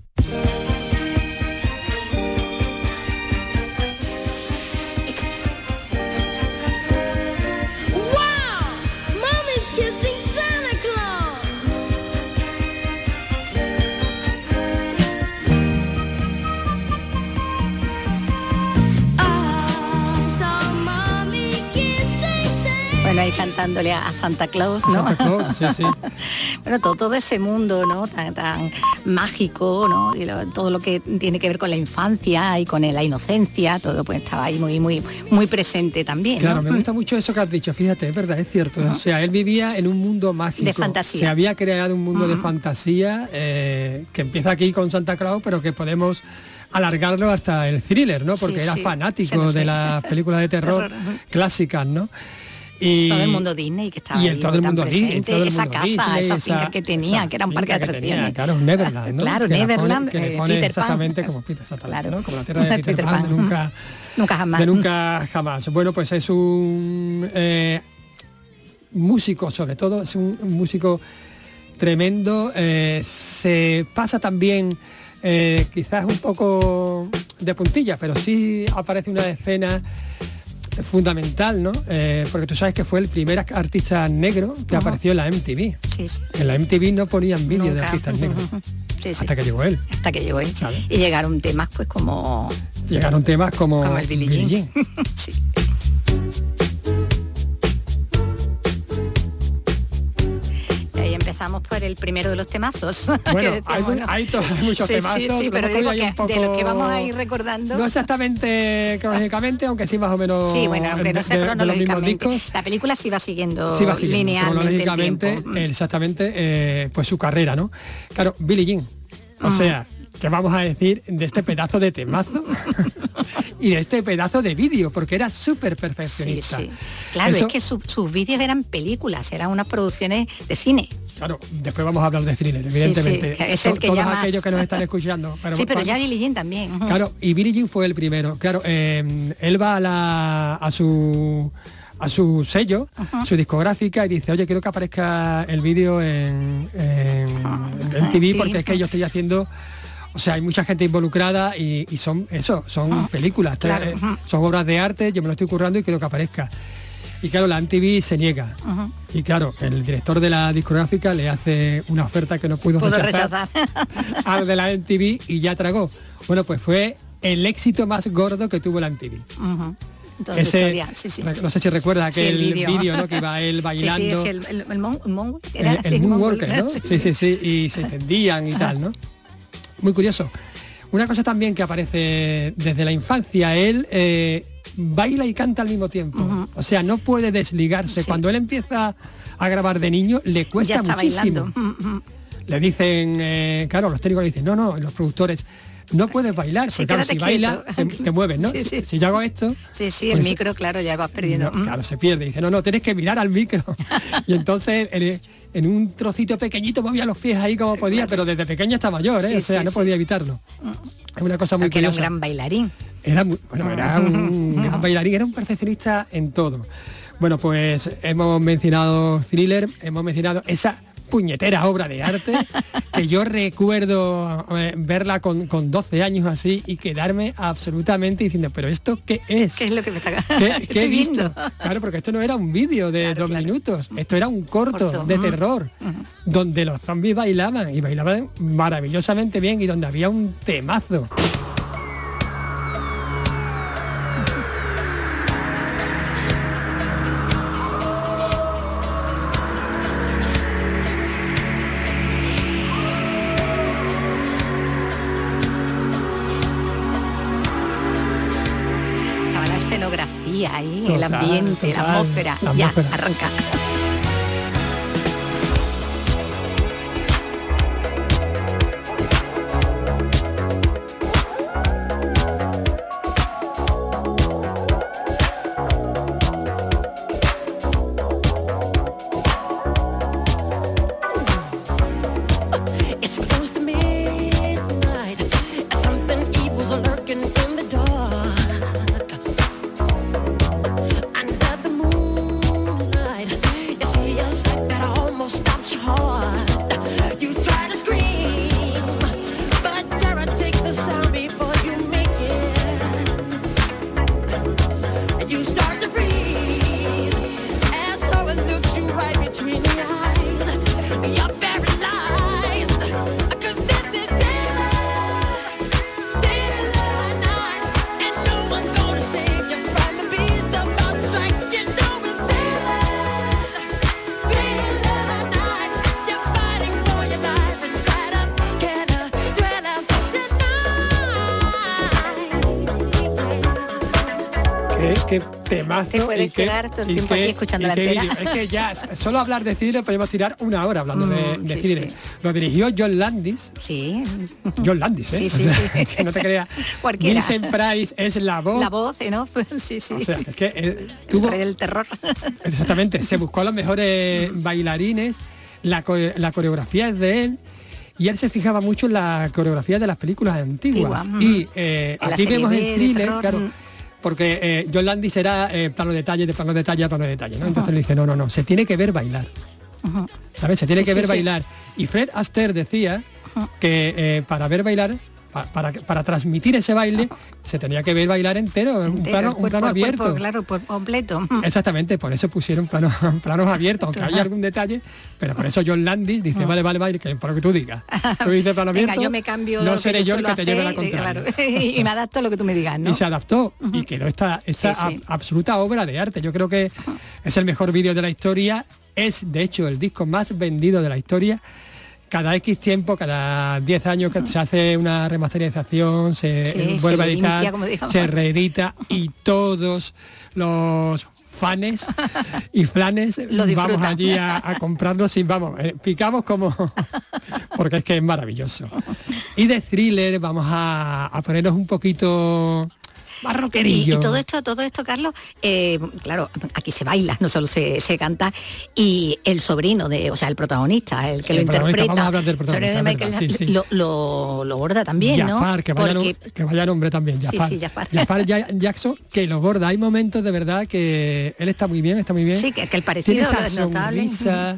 Bueno, ahí cantándole a Santa Claus, ¿no? Santa Claus, sí. Bueno, todo ese mundo, ¿no? Tan mágico, ¿no? Y todo lo que tiene que ver con la infancia y con la inocencia, todo pues estaba ahí muy presente también, ¿no? Claro, me gusta mucho eso que has dicho, fíjate, es verdad, es cierto. O sea, él vivía en un mundo mágico. De fantasía. Se había creado un mundo de fantasía que empieza aquí con Santa Claus, pero que podemos alargarlo hasta el thriller, ¿no? Porque era fanático de las películas de terror clásicas, ¿no? Y todo el mundo Disney que estaba ahí todo el mundo presente, esa casa, esa finca que tenía, que era un parque de atracciones. Claro, Neverland, ¿no? Claro, Neverland, que le pone Peter Pan. Exactamente como Peter, exactamente, claro. ¿no? Como la tierra de Peter Pan, nunca jamás. Bueno, pues es un músico, sobre todo, es un músico tremendo. Se pasa también quizás un poco de puntilla, pero sí aparece una escena fundamental, ¿no? Porque tú sabes que fue el primer artista negro que apareció en la MTV. Sí. En la MTV no ponían vídeos de artistas negros. Hasta que llegó él. ¿Sabes? Y llegaron temas pues como el Billie Jean. Sí. Y ahí empezamos por escuchar el primero de los temazos. Bueno, hay muchos temazos. Sí, pero digo que de los que vamos a ir recordando. No exactamente cronológicamente, aunque sí más o menos. Sí, bueno, aunque no sea cronológicamente. La película sí va siguiendo linealmente cronológicamente, exactamente, pues su carrera, ¿no? Claro, Billie Jean. O sea, ¿qué vamos a decir de este pedazo de temazo? Y de este pedazo de vídeo, porque era súper perfeccionista. Sí. Claro, es que sus vídeos eran películas, eran unas producciones de cine. Claro, después vamos a hablar de thriller, evidentemente. Sí, es el que todos llama... aquellos que nos están escuchando. Pero ya Billie Jean también. Claro, y Billie Jean fue el primero. Claro, él va a su sello, su discográfica, y dice, oye, quiero que aparezca el vídeo en MTV, porque es que yo estoy haciendo... O sea, hay mucha gente involucrada y son películas, claro. Son obras de arte, yo me lo estoy currando y quiero que aparezca. Y claro, la MTV se niega. Y claro, el director de la discográfica le hace una oferta que no pudo rechazar al de la MTV y ya tragó. Bueno, pues fue el éxito más gordo que tuvo la MTV. No sé si recuerdas aquel vídeo, ¿no? Que iba él bailando. Sí, el Moonwalker, ¿no? Sí, y se encendían y tal, ¿no? Muy curioso. Una cosa también que aparece desde la infancia, él baila y canta al mismo tiempo. O sea, no puede desligarse. Cuando él empieza a grabar de niño, le cuesta muchísimo. Le dicen, claro, los técnicos le dicen, no, los productores, no puedes bailar, porque claro, si baila, te mueves, ¿no? Sí. Si yo hago esto... Sí, el micro, claro, ya vas perdiendo. No, claro, se pierde. Dice, no, tienes que mirar al micro. Y entonces... En un trocito pequeñito movía los pies ahí como podía, pero desde pequeño hasta mayor, o sea, no podía evitarlo. Es una cosa muy curiosa. Era un gran bailarín. Era un gran bailarín, era un perfeccionista en todo. Bueno, pues hemos mencionado Thriller, hemos mencionado esa puñetera obra de arte que yo recuerdo verla con 12 años así y quedarme absolutamente diciendo, pero ¿esto qué es? ¿Qué es lo que me está ¿Qué he visto? Claro, porque esto no era un vídeo de 2 minutos, esto era un corto de terror, donde los zombies bailaban y bailaban maravillosamente bien y donde había un temazo. Ahí, el ambiente, la atmósfera. Ya, arranca. Qué temazo. Te puedes quedar todo el tiempo aquí escuchando la entera. Es que ya, solo hablar de cine podemos tirar una hora hablando de cine. Sí. Lo dirigió John Landis. Sí. John Landis, ¿eh? Sí. Que no te creas. Cualquiera. Vincent Price es la voz. La voz, ¿no? Sí. O sea, es que tuvo... El rey del terror. Exactamente. Se buscó a los mejores bailarines. La coreografía es de él. Y él se fijaba mucho en la coreografía de las películas antiguas. Y aquí vemos el Thriller, claro. Porque John Landis era plano detalle, ¿no? Entonces le dice, no, se tiene que ver bailar. ¿Sabes? Se tiene que ver bailar. Y Fred Astaire decía que para ver bailar, para transmitir ese baile, se tenía que ver bailar entero, un plano abierto. Cuerpo, claro, por completo. Exactamente, por eso pusieron planos abiertos, aunque hay algún detalle, pero por eso John Landis dice, vale, que por lo que tú digas. Tú dices plano abierto, yo me cambio, no seré yo el que te lleve la contraria. Claro, y me adapto a lo que tú me digas, ¿no? Y se adaptó, y quedó esta absoluta obra de arte. Yo creo que es el mejor vídeo de la historia, es de hecho el disco más vendido de la historia. cada X tiempo, cada 10 años que se hace una remasterización, se vuelve a editar, limpia, se reedita y todos los fanes y flanes vamos allí a comprarlos y vamos, picamos como porque es que es maravilloso. Y de thriller vamos a ponernos un poquito más rockerillo. Y todo esto, Carlos, claro, aquí se baila, no solo se canta, y el sobrino el protagonista, el que lo interpreta, vamos a hablar del protagonista, de Michael, sí. Lo borda también, Jafar, ¿no? que vaya nombre también, Jafar. Sí, Jafar. Jafar Jackson, que lo borda. Hay momentos de verdad que él está muy bien. Sí, que el parecido es notable. Sonrisa,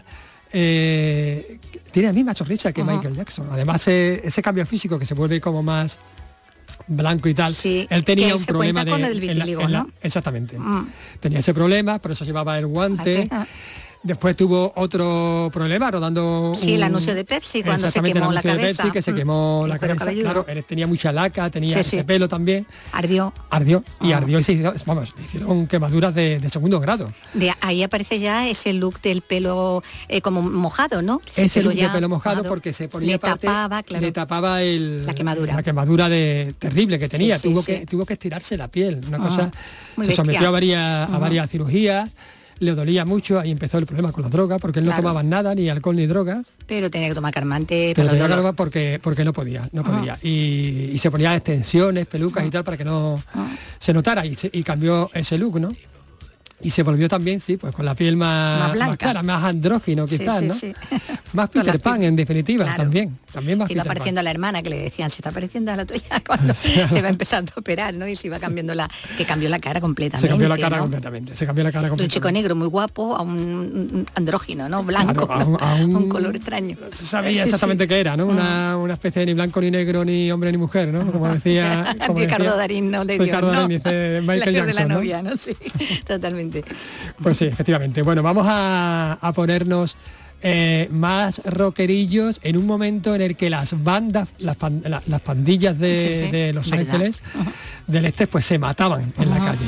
tiene la misma sonrisa que Michael Jackson. Además, ese cambio físico que se vuelve como más blanco y tal, él tenía un problema con el vitíligo, ¿no? Exactamente. Tenía ese problema, por eso llevaba el guante. Después tuvo otro problema rodando el anuncio de Pepsi, cuando se quemó la cabeza. De Pepsi, que se quemó la cabeza. Claro, él tenía mucha laca, tenía ese pelo también. Ardió y se hicieron quemaduras de segundo grado. De ahí aparece ya ese look del pelo como mojado, ¿no? Ese look de pelo mojado porque se ponía le tapaba la quemadura terrible que tenía. Tuvo que estirarse la piel, una cosa. Se sometió a varias cirugías. Le dolía mucho, ahí empezó el problema con la droga, porque él no tomaba nada, ni alcohol ni drogas. Pero tenía que tomar calmante para el dolor. Porque no podía. Y se ponía extensiones, pelucas y tal, para que no se notara, y cambió ese look, ¿no? Y se volvió también, pues con la piel más clara, más andrógino quizás, ¿no? Sí. Más Peter Pan, en definitiva, claro. también más iba apareciendo la hermana, que le decían, se está pareciendo a la tuya, cuando se va empezando a operar, ¿no? Y se iba cambiando que cambió la cara completamente. Se cambió la cara completamente. Un chico negro muy guapo a un andrógino, ¿no? Blanco, claro, a un color extraño. Se sabía exactamente qué era, ¿no? Una especie de ni blanco, ni negro, ni hombre, ni mujer, ¿no? Como decía... Ricardo Darín, no le dio, Ricardo Darín dice Michael Jackson, de la novia, ¿no? Sí, totalmente. Pues sí, efectivamente. Bueno, vamos a ponernos más rockerillos en un momento en el que las bandas, las pandillas de Los Ángeles del Este, pues se mataban en la calle.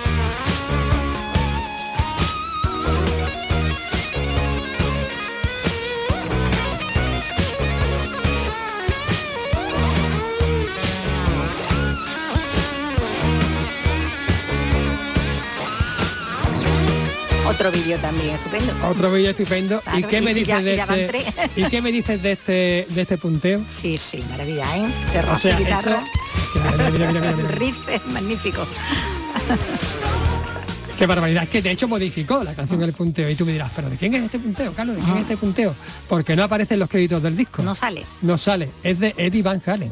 Otro vídeo también estupendo. Claro, ¿Y qué me dices de este punteo? Sí, maravilla, ¿eh? De rock y guitarra. Mira. El riff es magnífico. Qué barbaridad. Es que de hecho modificó la canción El Punteo. Y tú me dirás, ¿pero de quién es este punteo, Carlos? ¿De quién es este punteo? Porque no aparece en los créditos del disco. No sale. Es de Eddie Van Halen.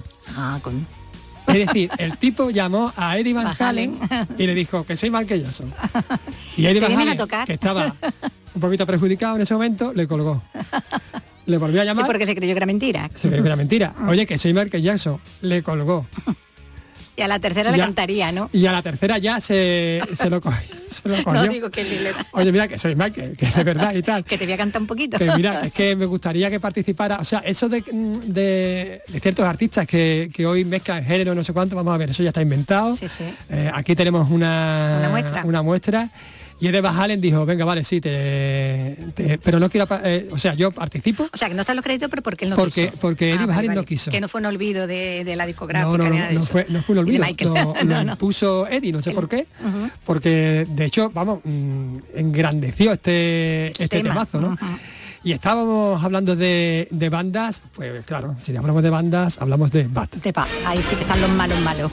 Es decir, el tipo llamó a Eddie Van Halen y le dijo que soy Michael Jackson. Y Eddie Van Halen, que estaba un poquito perjudicado en ese momento, le colgó. Le volvió a llamar. Sí, porque se creyó que era mentira. Oye, que soy Michael Jackson. Le colgó. Y a la tercera le cantaría, ¿no? Y a la tercera ya se lo cogió. No digo que le da. Oye, mira, que soy Michael, que de verdad y tal. Que te voy a cantar un poquito. Que mira, es que me gustaría que participara. O sea, eso de ciertos artistas que hoy mezclan género, no sé cuánto, vamos a ver, eso ya está inventado. Sí. Aquí tenemos una muestra. Y Eddie Van Halen dijo, venga, vale, sí, pero no quiero... yo participo. O sea, que no están los créditos, pero porque él no quiso. Porque Eddie Van Halen no quiso. Que no fue un olvido de la discográfica. No fue un olvido. Lo puso Eddie, no sé por qué. Porque, de hecho, engrandeció este temazo, ¿no? Y estábamos hablando de bandas, pues claro, si hablamos de bandas, hablamos de Bad. Ahí sí que están los malos.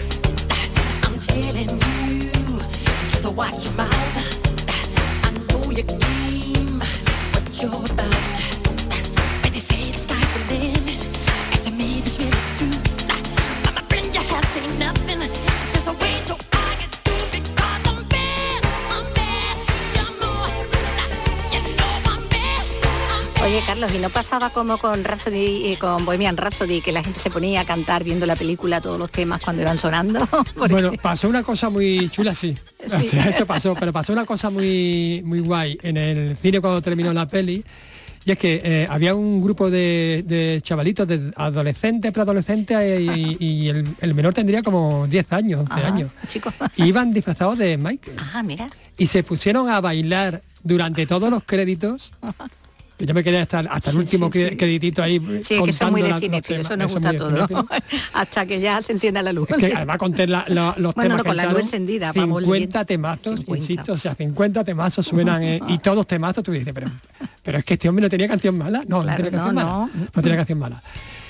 Watch your mouth. I know Oye, Carlos, ¿y no pasaba como con Rhapsody, con Bohemian Rhapsody, que la gente se ponía a cantar viendo la película todos los temas cuando iban sonando? Porque... Bueno, pasó una cosa muy chula, sí. Sí. O sea, eso pasó, pero pasó una cosa muy guay en el cine cuando terminó la peli. Y es que había un grupo de chavalitos, de adolescentes, preadolescentes, y el menor tendría como 10 años, 11 años. Chicos. Y iban disfrazados de Michael. Ah, mira. Y se pusieron a bailar durante todos los créditos. Yo me quedé hasta el último creditito ahí. Sí, es que son muy de cinéfilo, eso nos gusta todo. Hasta que ya se encienda la luz. Es que además conté los bueno, temas no, con la luz encendida. 50 temazos, 50. Insisto, o sea, 50 temazos suenan y todos temazos, tú dices, pero es que este hombre no tenía canción mala. No, claro, no tenía canción mala. No tenía canción mala.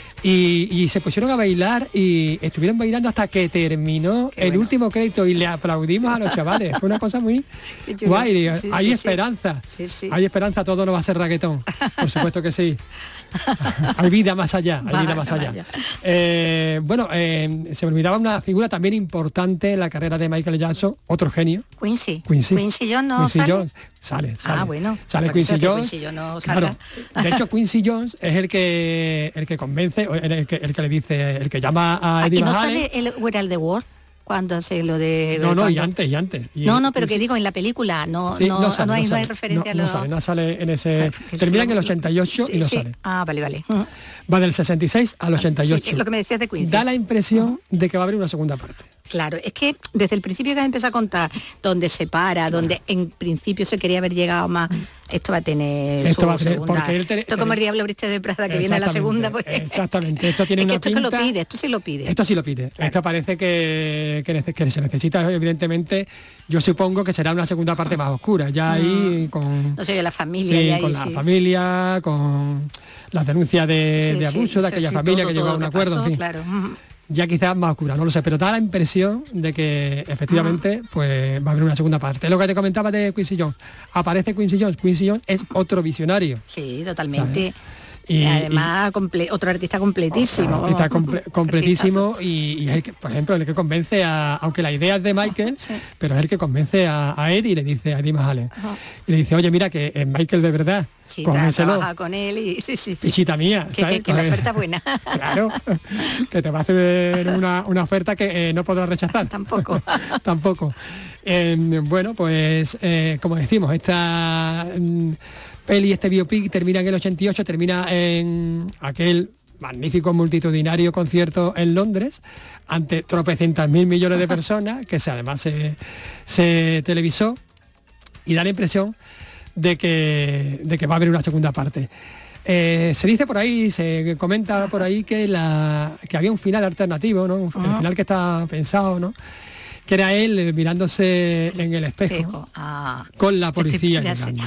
Y se pusieron a bailar y estuvieron bailando hasta que terminó el último crédito y le aplaudimos a los chavales. Fue una cosa muy guay. Sí, hay esperanza. Sí. Hay esperanza, todo no va a ser reggaetón. Por supuesto que sí. Hay vida más allá, hay vida más allá. Bueno, se me olvidaba una figura también importante en la carrera de Michael Jackson, otro genio. Quincy Jones no Quincy sale. Jones sale. Ah, bueno. Sale Quincy Jones. No claro. De hecho, Quincy Jones es el que convence, el que le dice, el que llama a Eddie Van Halen. ¿Aquí no sale el Where Are the World? Cuando hace lo de... No, y antes. No, pero que digo, en la película no hay referencia a lo... No sale en ese... Termina en el 88 y no sale. Ah, vale. Va del 66 al 88. Sí, lo que me decías de Quincy. Da la impresión de que va a haber una segunda parte. Claro, es que desde el principio que has empezado a contar, donde se para, donde en principio se quería haber llegado más, esto va a tener segunda. Porque esto como el Diablo Viste de Prada, que viene a la segunda. Pues, exactamente, esto tiene una esto pinta... esto sí lo pide. Esto sí lo pide. Claro. Esto parece que se necesita, evidentemente, yo supongo que será una segunda parte más oscura, ya ahí con... No sé, la familia. Sí, con la familia, con las denuncias de abuso de aquella familia que llegó a un acuerdo, en fin. Claro. Ya quizás más oscura, no lo sé, pero da la impresión de que efectivamente pues va a haber una segunda parte. Lo que te comentaba de Quincy Jones, aparece Quincy Jones es otro visionario. Sí, totalmente. Y además otro artista completísimo. Completísimo y es el que, por ejemplo, el que convence aunque la idea es de Michael, pero es el que convence a Eddie y le dice a Eddie Van Halen. Y le dice, oye, mira que es Michael de verdad. Sí, trabaja con él y visita mía, ¿sabes? Que la oferta es buena. Claro, que te va a hacer una oferta que no podrás rechazar. Tampoco. Bueno, pues como decimos, esta peli, este biopic termina en el 88, termina en aquel magnífico multitudinario concierto en Londres ante tropecientas mil millones de personas, que además se televisó, y da la impresión de que va a haber una segunda parte. Se dice por ahí, se comenta por ahí que había un final alternativo, ¿no? El final que está pensado, ¿no? Que era él mirándose en el espejo con la policía llegando.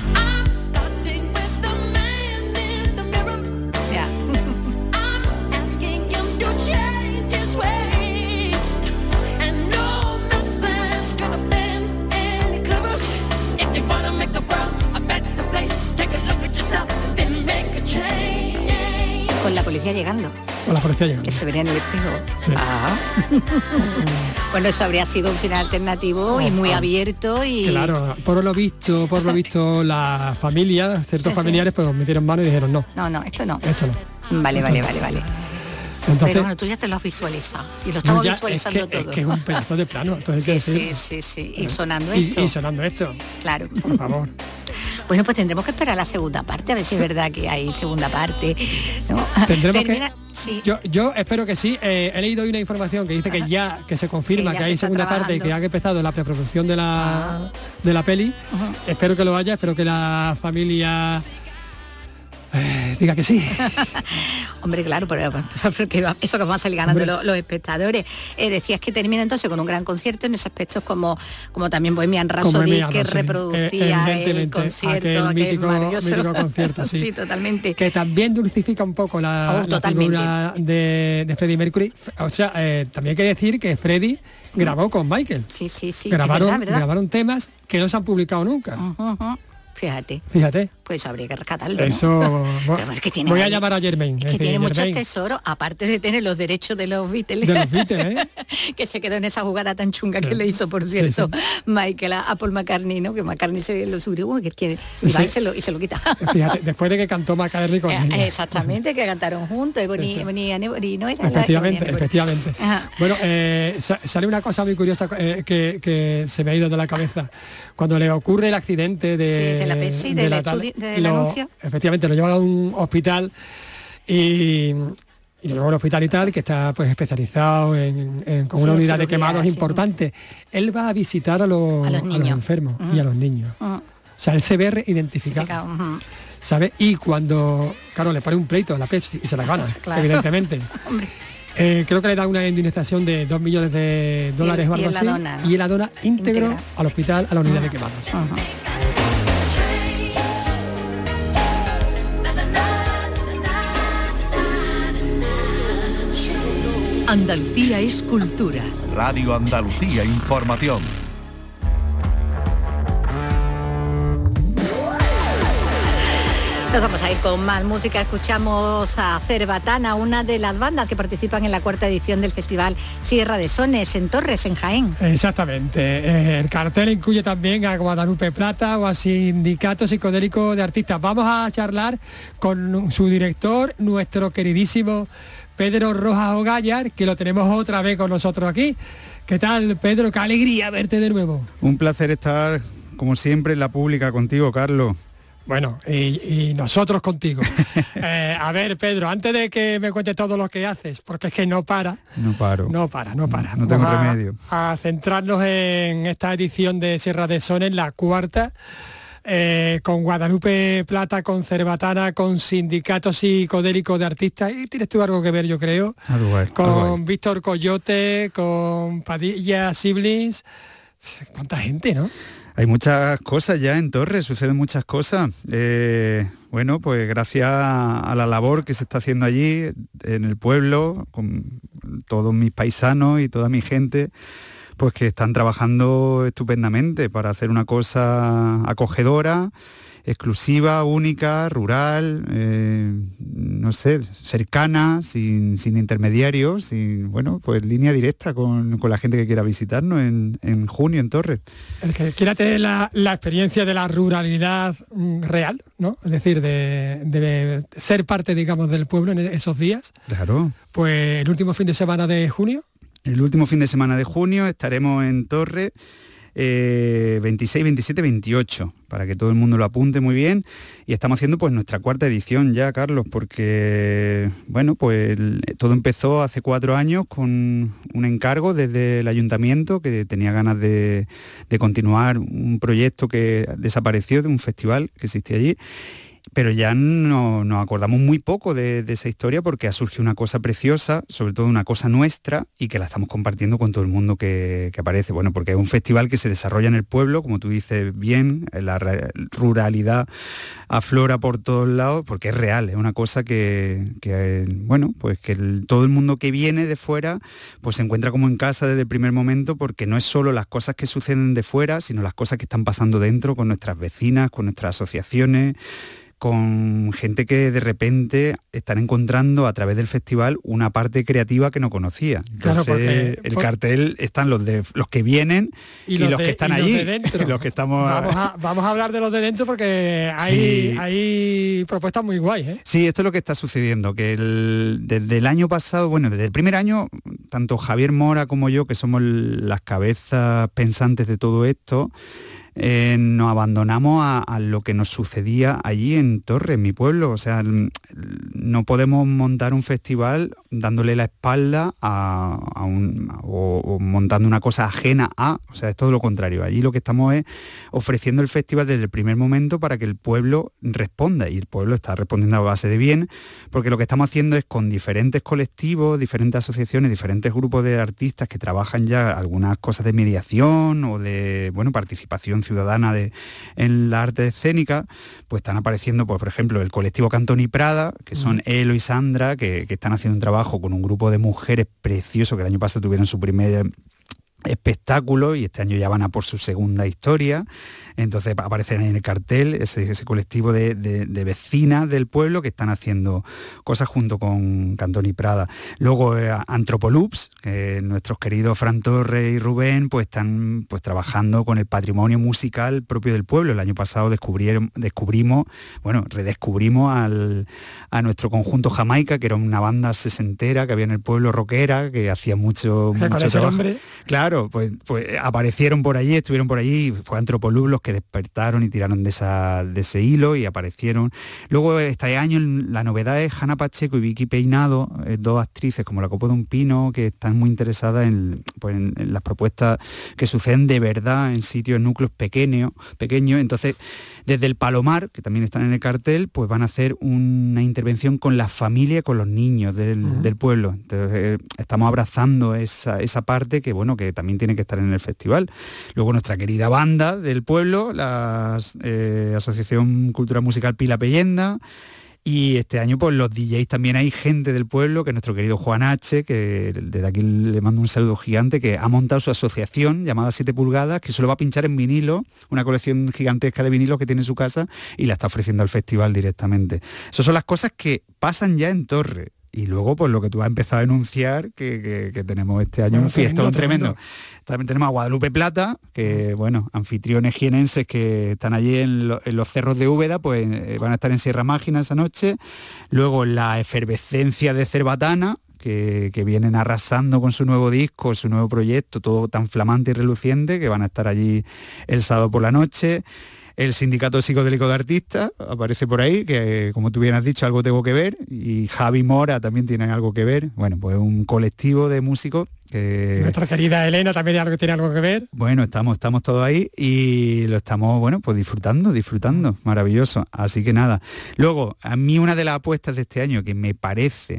Con la policía llegando. Que se vería en el espejo. Sí. Bueno, eso habría sido un final alternativo y muy abierto y... Claro, por lo visto la familia, ciertos familiares, pues metieron mano y dijeron no. No, esto no. Vale. Entonces, pero bueno, tú ya te lo has visualizado y lo estamos visualizando todo. Es que es un pedazo de plano. Sí. Y sonando esto. Y sonando esto. Claro. Por favor. Bueno, pues tendremos que esperar la segunda parte, a ver si es verdad que hay segunda parte. ¿No? Tendremos yo espero que sí. He leído hoy una información que dice que se confirma que hay segunda parte y que ha empezado la preproducción de la peli. Espero que lo haya, espero que la familia... diga que sí. Hombre, claro, porque eso que van a salir ganando los espectadores. Decías que termina entonces con un gran concierto en esos aspectos como también Bohemian Rhapsody, que reproducía el concierto, mítico concierto, sí, totalmente. Que también dulcifica un poco la figura de Freddie Mercury. O sea, también hay que decir que Freddie grabó con Michael. Sí. Grabaron temas que no se han publicado nunca. Fíjate. Pues habría que rescatarlo, eso, ¿no? Es que voy a llamar a Germain. Es que tiene muchos tesoros, aparte de tener los derechos de los Beatles. De los Beatles, que se quedó en esa jugada tan chunga que le hizo, por cierto, Michael a Paul McCartney, ¿no? Que McCartney se lo subió, y va y se lo quita. Fíjate, después de que cantó McCartney con él. Exactamente, que cantaron juntos, y no era efectivamente. Bueno, sale una cosa muy curiosa que se me ha ido de la cabeza. Cuando le ocurre el accidente del anuncio. Efectivamente, lo llevan a un hospital y lo llevan a un hospital y tal, que está pues especializado con una unidad de quemados importante. Él va a visitar a los enfermos y a los niños. O sea, él se ve identificado. ¿Sabe? Y cuando, claro, le pone un pleito a la Pepsi y se la gana, evidentemente. Creo que le da una indemnización de $2 millones o algo así. Y él la dona íntegro al hospital, a la unidad de quemados. Andalucía es cultura. Radio Andalucía Información. Nos vamos a ir con más música. Escuchamos a Cerbatana, una de las bandas que participan en la 4ª edición del Festival Sierra de Sones en Torres, en Jaén. Exactamente. El cartel incluye también a Guadalupe Plata o a Sindicato Psicodélico de Artistas. Vamos a charlar con su director, nuestro queridísimo Pedro Rojas Ogallar, que lo tenemos otra vez con nosotros aquí. ¿Qué tal, Pedro? Qué alegría verte de nuevo. Un placer estar, como siempre, en la pública contigo, Carlos. Bueno, y nosotros contigo. A ver, Pedro, antes de que me cuentes todo lo que haces, porque es que no para. No paro. No para. No tengo remedio. A centrarnos en esta edición de Sierra de Sones, la 4ª, con Guadalupe Plata, con Cerbatana, con Sindicato Psicodélico de Artistas, y tienes tú algo que ver, yo creo, con Víctor Coyote, con Padilla Siblings. ¿Cuánta gente, no? Hay muchas cosas ya en Torres, suceden muchas cosas. Bueno, pues gracias a la labor que se está haciendo allí, en el pueblo, con todos mis paisanos y toda mi gente, pues que están trabajando estupendamente para hacer una cosa acogedora, exclusiva, única, rural, no sé, cercana, sin intermediarios, y bueno, pues línea directa con la gente que quiera visitarnos en junio en Torres. El que quiera tener la experiencia de la ruralidad real, ¿no? Es decir, de ser parte, digamos, del pueblo en esos días. Claro. Pues el último fin de semana de junio. El último fin de semana de junio estaremos en Torres, 26, 27, 28, para que todo el mundo lo apunte muy bien. Y estamos haciendo pues nuestra 4ª edición ya, Carlos, porque bueno, pues todo empezó hace 4 años con un encargo desde el ayuntamiento, que tenía ganas de continuar un proyecto que desapareció, de un festival que existía allí. Pero ya nos acordamos muy poco de esa historia, porque ha surgido una cosa preciosa, sobre todo una cosa nuestra, y que la estamos compartiendo con todo el mundo que aparece. Bueno, porque es un festival que se desarrolla en el pueblo, como tú dices bien, la ruralidad aflora por todos lados, porque es real, es una cosa que bueno, pues que todo el mundo que viene de fuera pues se encuentra como en casa desde el primer momento, porque no es solo las cosas que suceden de fuera, sino las cosas que están pasando dentro, con nuestras vecinas, con nuestras asociaciones, con gente que de repente están encontrando a través del festival una parte creativa que no conocía. Entonces, claro, el cartel están los que vienen y los que están allí. Los que estamos... Vamos a hablar de los de dentro, porque hay propuestas muy guays, ¿eh? Sí, esto es lo que está sucediendo, que desde el año pasado, bueno, desde el primer año, tanto Javier Mora como yo, que somos las cabezas pensantes de todo esto, nos abandonamos a lo que nos sucedía allí en Torres, mi pueblo. O sea, no podemos montar un festival dándole la espalda o montando una cosa ajena a, o sea, es todo lo contrario. Allí lo que estamos es ofreciendo el festival desde el primer momento para que el pueblo responda, y el pueblo está respondiendo a base de bien, porque lo que estamos haciendo es con diferentes colectivos, diferentes asociaciones, diferentes grupos de artistas que trabajan ya algunas cosas de mediación o de, bueno, participación ciudadana en la arte escénica, pues están apareciendo, pues, por ejemplo, el colectivo Cantón y Prada, que son Elo y Sandra, que están haciendo un trabajo con un grupo de mujeres precioso, que el año pasado tuvieron su primer espectáculo, y este año ya van a por su segunda historia. Entonces aparecen en el cartel ese colectivo de vecinas del pueblo que están haciendo cosas junto con Cantón y Prada. Luego Antropoloops, nuestros queridos Fran Torres y Rubén pues están pues trabajando con el patrimonio musical propio del pueblo. El año pasado redescubrimos a nuestro conjunto Jamaica, que era una banda sesentera que había en el pueblo, rockera, que hacía mucho trabajo. Nombre. Claro, pues aparecieron por allí, estuvieron por allí, fue Antropoloops los que despertaron y tiraron de ese hilo y aparecieron. Luego este año la novedad es Hanna Pacheco y Vicky Peinado, dos actrices como la copa de un pino, que están muy interesadas en las propuestas que suceden de verdad en sitios, en núcleos pequeños. Entonces, desde el Palomar, que también están en el cartel, pues van a hacer una intervención con la familia, con los niños del pueblo. Entonces, estamos abrazando esa parte que también tiene que estar en el festival. Luego nuestra querida banda del pueblo, la Asociación Cultural Musical Pila Pellenda, y este año pues los DJs también hay gente del pueblo, que es nuestro querido Juan H, que desde aquí le mando un saludo gigante, que ha montado su asociación llamada 7 pulgadas, que solo va a pinchar en vinilo, una colección gigantesca de vinilos que tiene en su casa, y la está ofreciendo al festival directamente. Esas son las cosas que pasan ya en Torre. Y luego, pues lo que tú has empezado a enunciar, que tenemos este año un fiestón tremendo. También tenemos a Guadalupe Plata, que, anfitriones jienenses que están allí en los cerros de Úbeda, pues van a estar en Sierra Mágina esa noche. Luego la efervescencia de Cerbatana, que vienen arrasando con su nuevo disco, su nuevo proyecto, todo tan flamante y reluciente, que van a estar allí el sábado por la noche. El Sindicato Psicodélico de Artistas aparece por ahí, que como tú bien has dicho, algo tengo que ver, y Javi Mora también tienen algo que ver. Bueno, pues un colectivo de músicos que... Nuestra querida Elena también tiene algo que ver. Bueno, estamos todos ahí y lo estamos, pues disfrutando, maravilloso. Así que nada. Luego, a mí una de las apuestas de este año que me parece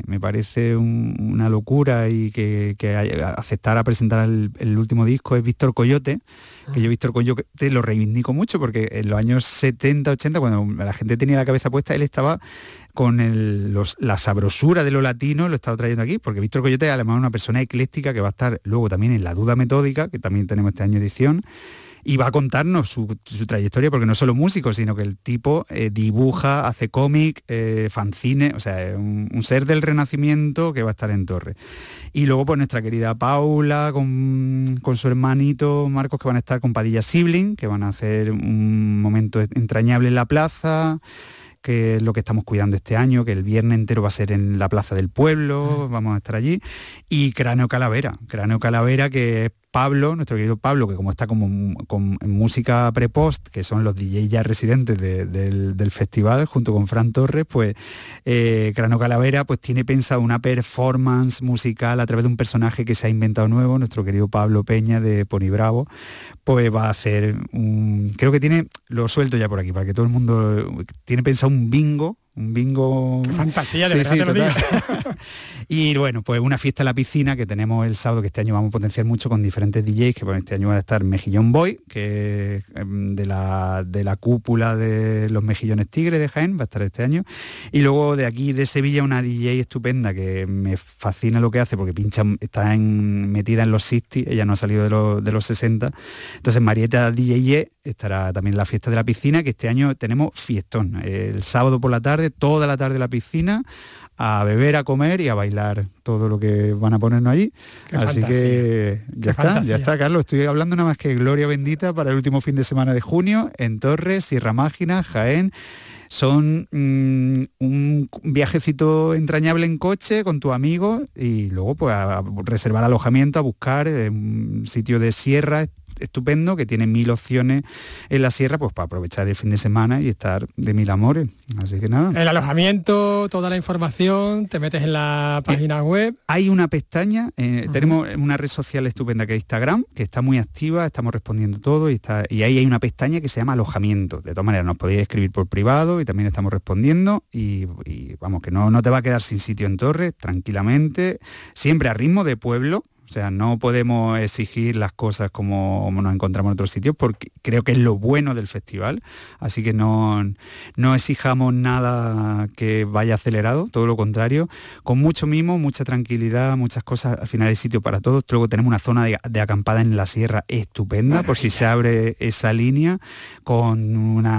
una locura y que aceptara presentar el último disco es Víctor Coyote, que yo Víctor Coyote lo reivindico mucho porque en los años 70, 80, cuando la gente tenía la cabeza puesta, él estaba con la sabrosura de lo latino, lo estaba trayendo aquí, porque Víctor Coyote además es una persona ecléctica que va a estar luego también en La Duda Metódica, que también tenemos este año edición, y va a contarnos su trayectoria, porque no es solo músico, sino que el tipo dibuja, hace cómic, fanzine, o sea, un ser del Renacimiento que va a estar en Torre. Y luego pues nuestra querida Paula con su hermanito Marcos, que van a estar con Padilla Sibling, que van a hacer un momento entrañable en la plaza, que es lo que estamos cuidando este año, que el viernes entero va a ser en la Plaza del Pueblo, vamos a estar allí. Y Cráneo Calavera, que es Pablo, nuestro querido Pablo, que como está en música pre-post, que son los DJs ya residentes del festival, junto con Fran Torres, pues Cráneo Calavera pues tiene pensado una performance musical a través de un personaje que se ha inventado nuevo, nuestro querido Pablo Peña de Pony Bravo, pues va a hacer creo que lo suelto ya por aquí, para que todo el mundo tiene pensado un bingo. Qué fantasía, de verdad te lo digo. Y bueno, pues una fiesta en la piscina que tenemos el sábado, que este año vamos a potenciar mucho con diferentes DJs, que este año va a estar Mejillón Boy, que es de la cúpula de los Mejillones Tigres de Jaén, va a estar este año. Y luego de aquí de Sevilla una DJ estupenda que me fascina lo que hace, porque está metida en los 60, ella no ha salido de los 60. Entonces Marieta DJ estará también en la fiesta de la piscina, que este año tenemos fiestón. El sábado por la tarde, toda la tarde en la piscina, a beber, a comer y a bailar todo lo que van a ponernos allí. Así que ya está, Carlos. Estoy hablando nada más que gloria bendita para el último fin de semana de junio en Torres, Sierra Mágina, Jaén. Son un viajecito entrañable en coche con tu amigo y luego pues a reservar alojamiento, a buscar un sitio de sierra estupendo que tiene 1000 opciones en la sierra, pues para aprovechar el fin de semana y estar de mil amores. Así que nada. El alojamiento, toda la información, te metes en la página web. Hay una pestaña, tenemos una red social estupenda que es Instagram, que está muy activa, estamos respondiendo todo y ahí hay una pestaña que se llama alojamiento. De todas maneras, nos podéis escribir por privado y también estamos respondiendo y vamos, que no te va a quedar sin sitio en Torres, tranquilamente, siempre a ritmo de pueblo. O sea, no podemos exigir las cosas como nos encontramos en otros sitios, porque creo que es lo bueno del festival, así que no exijamos nada que vaya acelerado, todo lo contrario, con mucho mimo, mucha tranquilidad, muchas cosas. Al final hay sitio para todos. Luego tenemos una zona de acampada en la sierra estupenda, por si se abre esa línea, con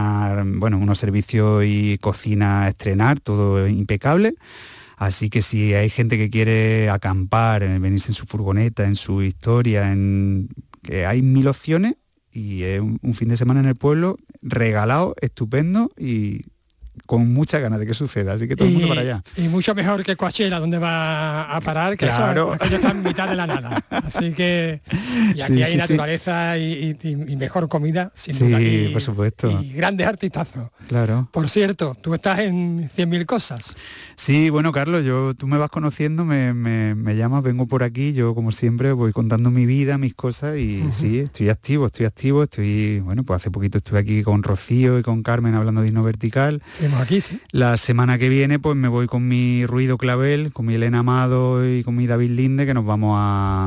unos servicios y cocina a estrenar, todo impecable. Así que si hay gente que quiere acampar, venirse en su furgoneta, en su historia, que hay 1000 opciones, y es un fin de semana en el pueblo regalado, estupendo y con muchas ganas de que suceda, así que todo el mundo para allá. Y mucho mejor que Coachella, donde va a parar, que claro. Eso está en mitad de la nada. Así que y aquí hay naturaleza y mejor comida, sin duda. Sí, por supuesto. Y grandes artistazos. Claro. Por cierto, tú estás en 100.000 cosas. Sí, bueno, Carlos, tú me vas conociendo, me llamas, vengo por aquí, yo como siempre voy contando mi vida, mis cosas y sí, estoy activo, bueno, pues hace poquito estuve aquí con Rocío y con Carmen hablando de Himno Vertical. Aquí, sí. La semana que viene pues me voy con mi Ruido Clavel, con mi Elena Amado y con mi David Linde, que nos vamos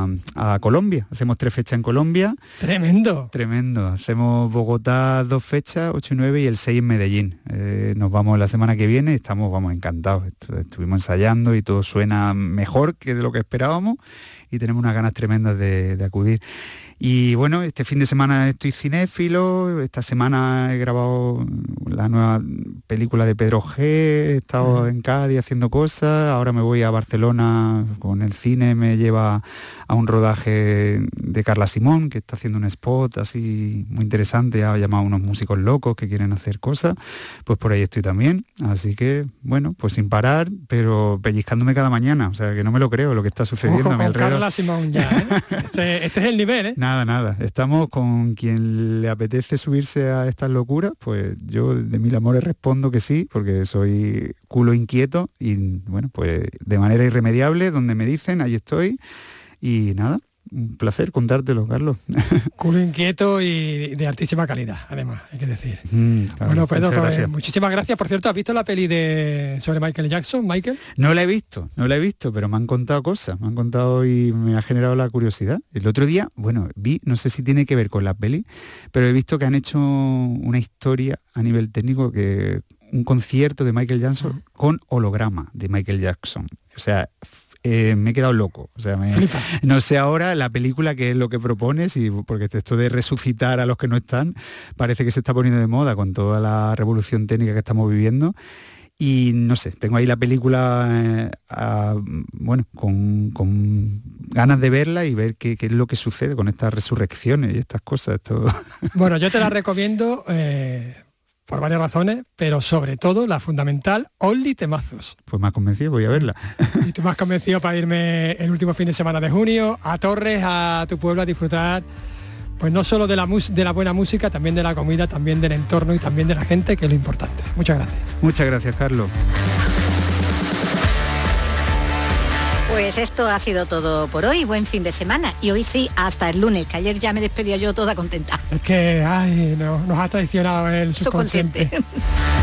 a Colombia. Hacemos 3 fechas en Colombia. Tremendo. Hacemos Bogotá 2 fechas, 8 y 9 y el 6 en Medellín. Nos vamos la semana que viene y estamos encantados. Estuvimos ensayando y todo suena mejor que de lo que esperábamos y tenemos unas ganas tremendas de acudir. Y bueno, este fin de semana estoy cinéfilo, esta semana he grabado la nueva película de Pedro G, he estado en Cádiz haciendo cosas, ahora me voy a Barcelona con el cine, me lleva a un rodaje de Carla Simón, que está haciendo un spot así muy interesante, ha llamado a unos músicos locos que quieren hacer cosas, pues por ahí estoy también, así que bueno, pues sin parar, pero pellizcándome cada mañana, o sea que no me lo creo lo que está sucediendo a mi alrededor. Carla Simón ya, ¿eh? Este es el nivel, ¿eh? Nada, estamos con quien le apetece subirse a estas locuras, pues yo de 1000 amores respondo que sí, porque soy culo inquieto y bueno, pues de manera irremediable, donde me dicen, ahí estoy y nada, un placer contártelo, Carlos. Culo inquieto y de altísima calidad, además, hay que decir. Claro, bueno, Pedro, pues, muchísimas gracias. Por cierto, ¿has visto la peli sobre Michael Jackson, Michael? No la he visto, pero me han contado cosas, y me ha generado la curiosidad. El otro día, vi, no sé si tiene que ver con la peli, pero he visto que han hecho una historia a nivel técnico, que un concierto de Michael Jackson con holograma de Michael Jackson. O sea, me he quedado loco, o sea, no sé ahora la película qué es lo que propones, porque esto de resucitar a los que no están parece que se está poniendo de moda con toda la revolución técnica que estamos viviendo y no sé, tengo ahí la película con ganas de verla y ver qué es lo que sucede con estas resurrecciones y estas cosas. Bueno, yo te la recomiendo por varias razones, pero sobre todo la fundamental, Only Temazos. Pues me has convencido, voy a verla. Y tú me has convencido para irme el último fin de semana de junio a Torres, a tu pueblo, a disfrutar, pues no solo de la buena música, también de la comida, también del entorno y también de la gente, que es lo importante. Muchas gracias. Muchas gracias, Carlos. Pues esto ha sido todo por hoy, buen fin de semana y hoy sí, hasta el lunes, que ayer ya me despedía yo toda contenta. Es que nos ha traicionado el subconsciente.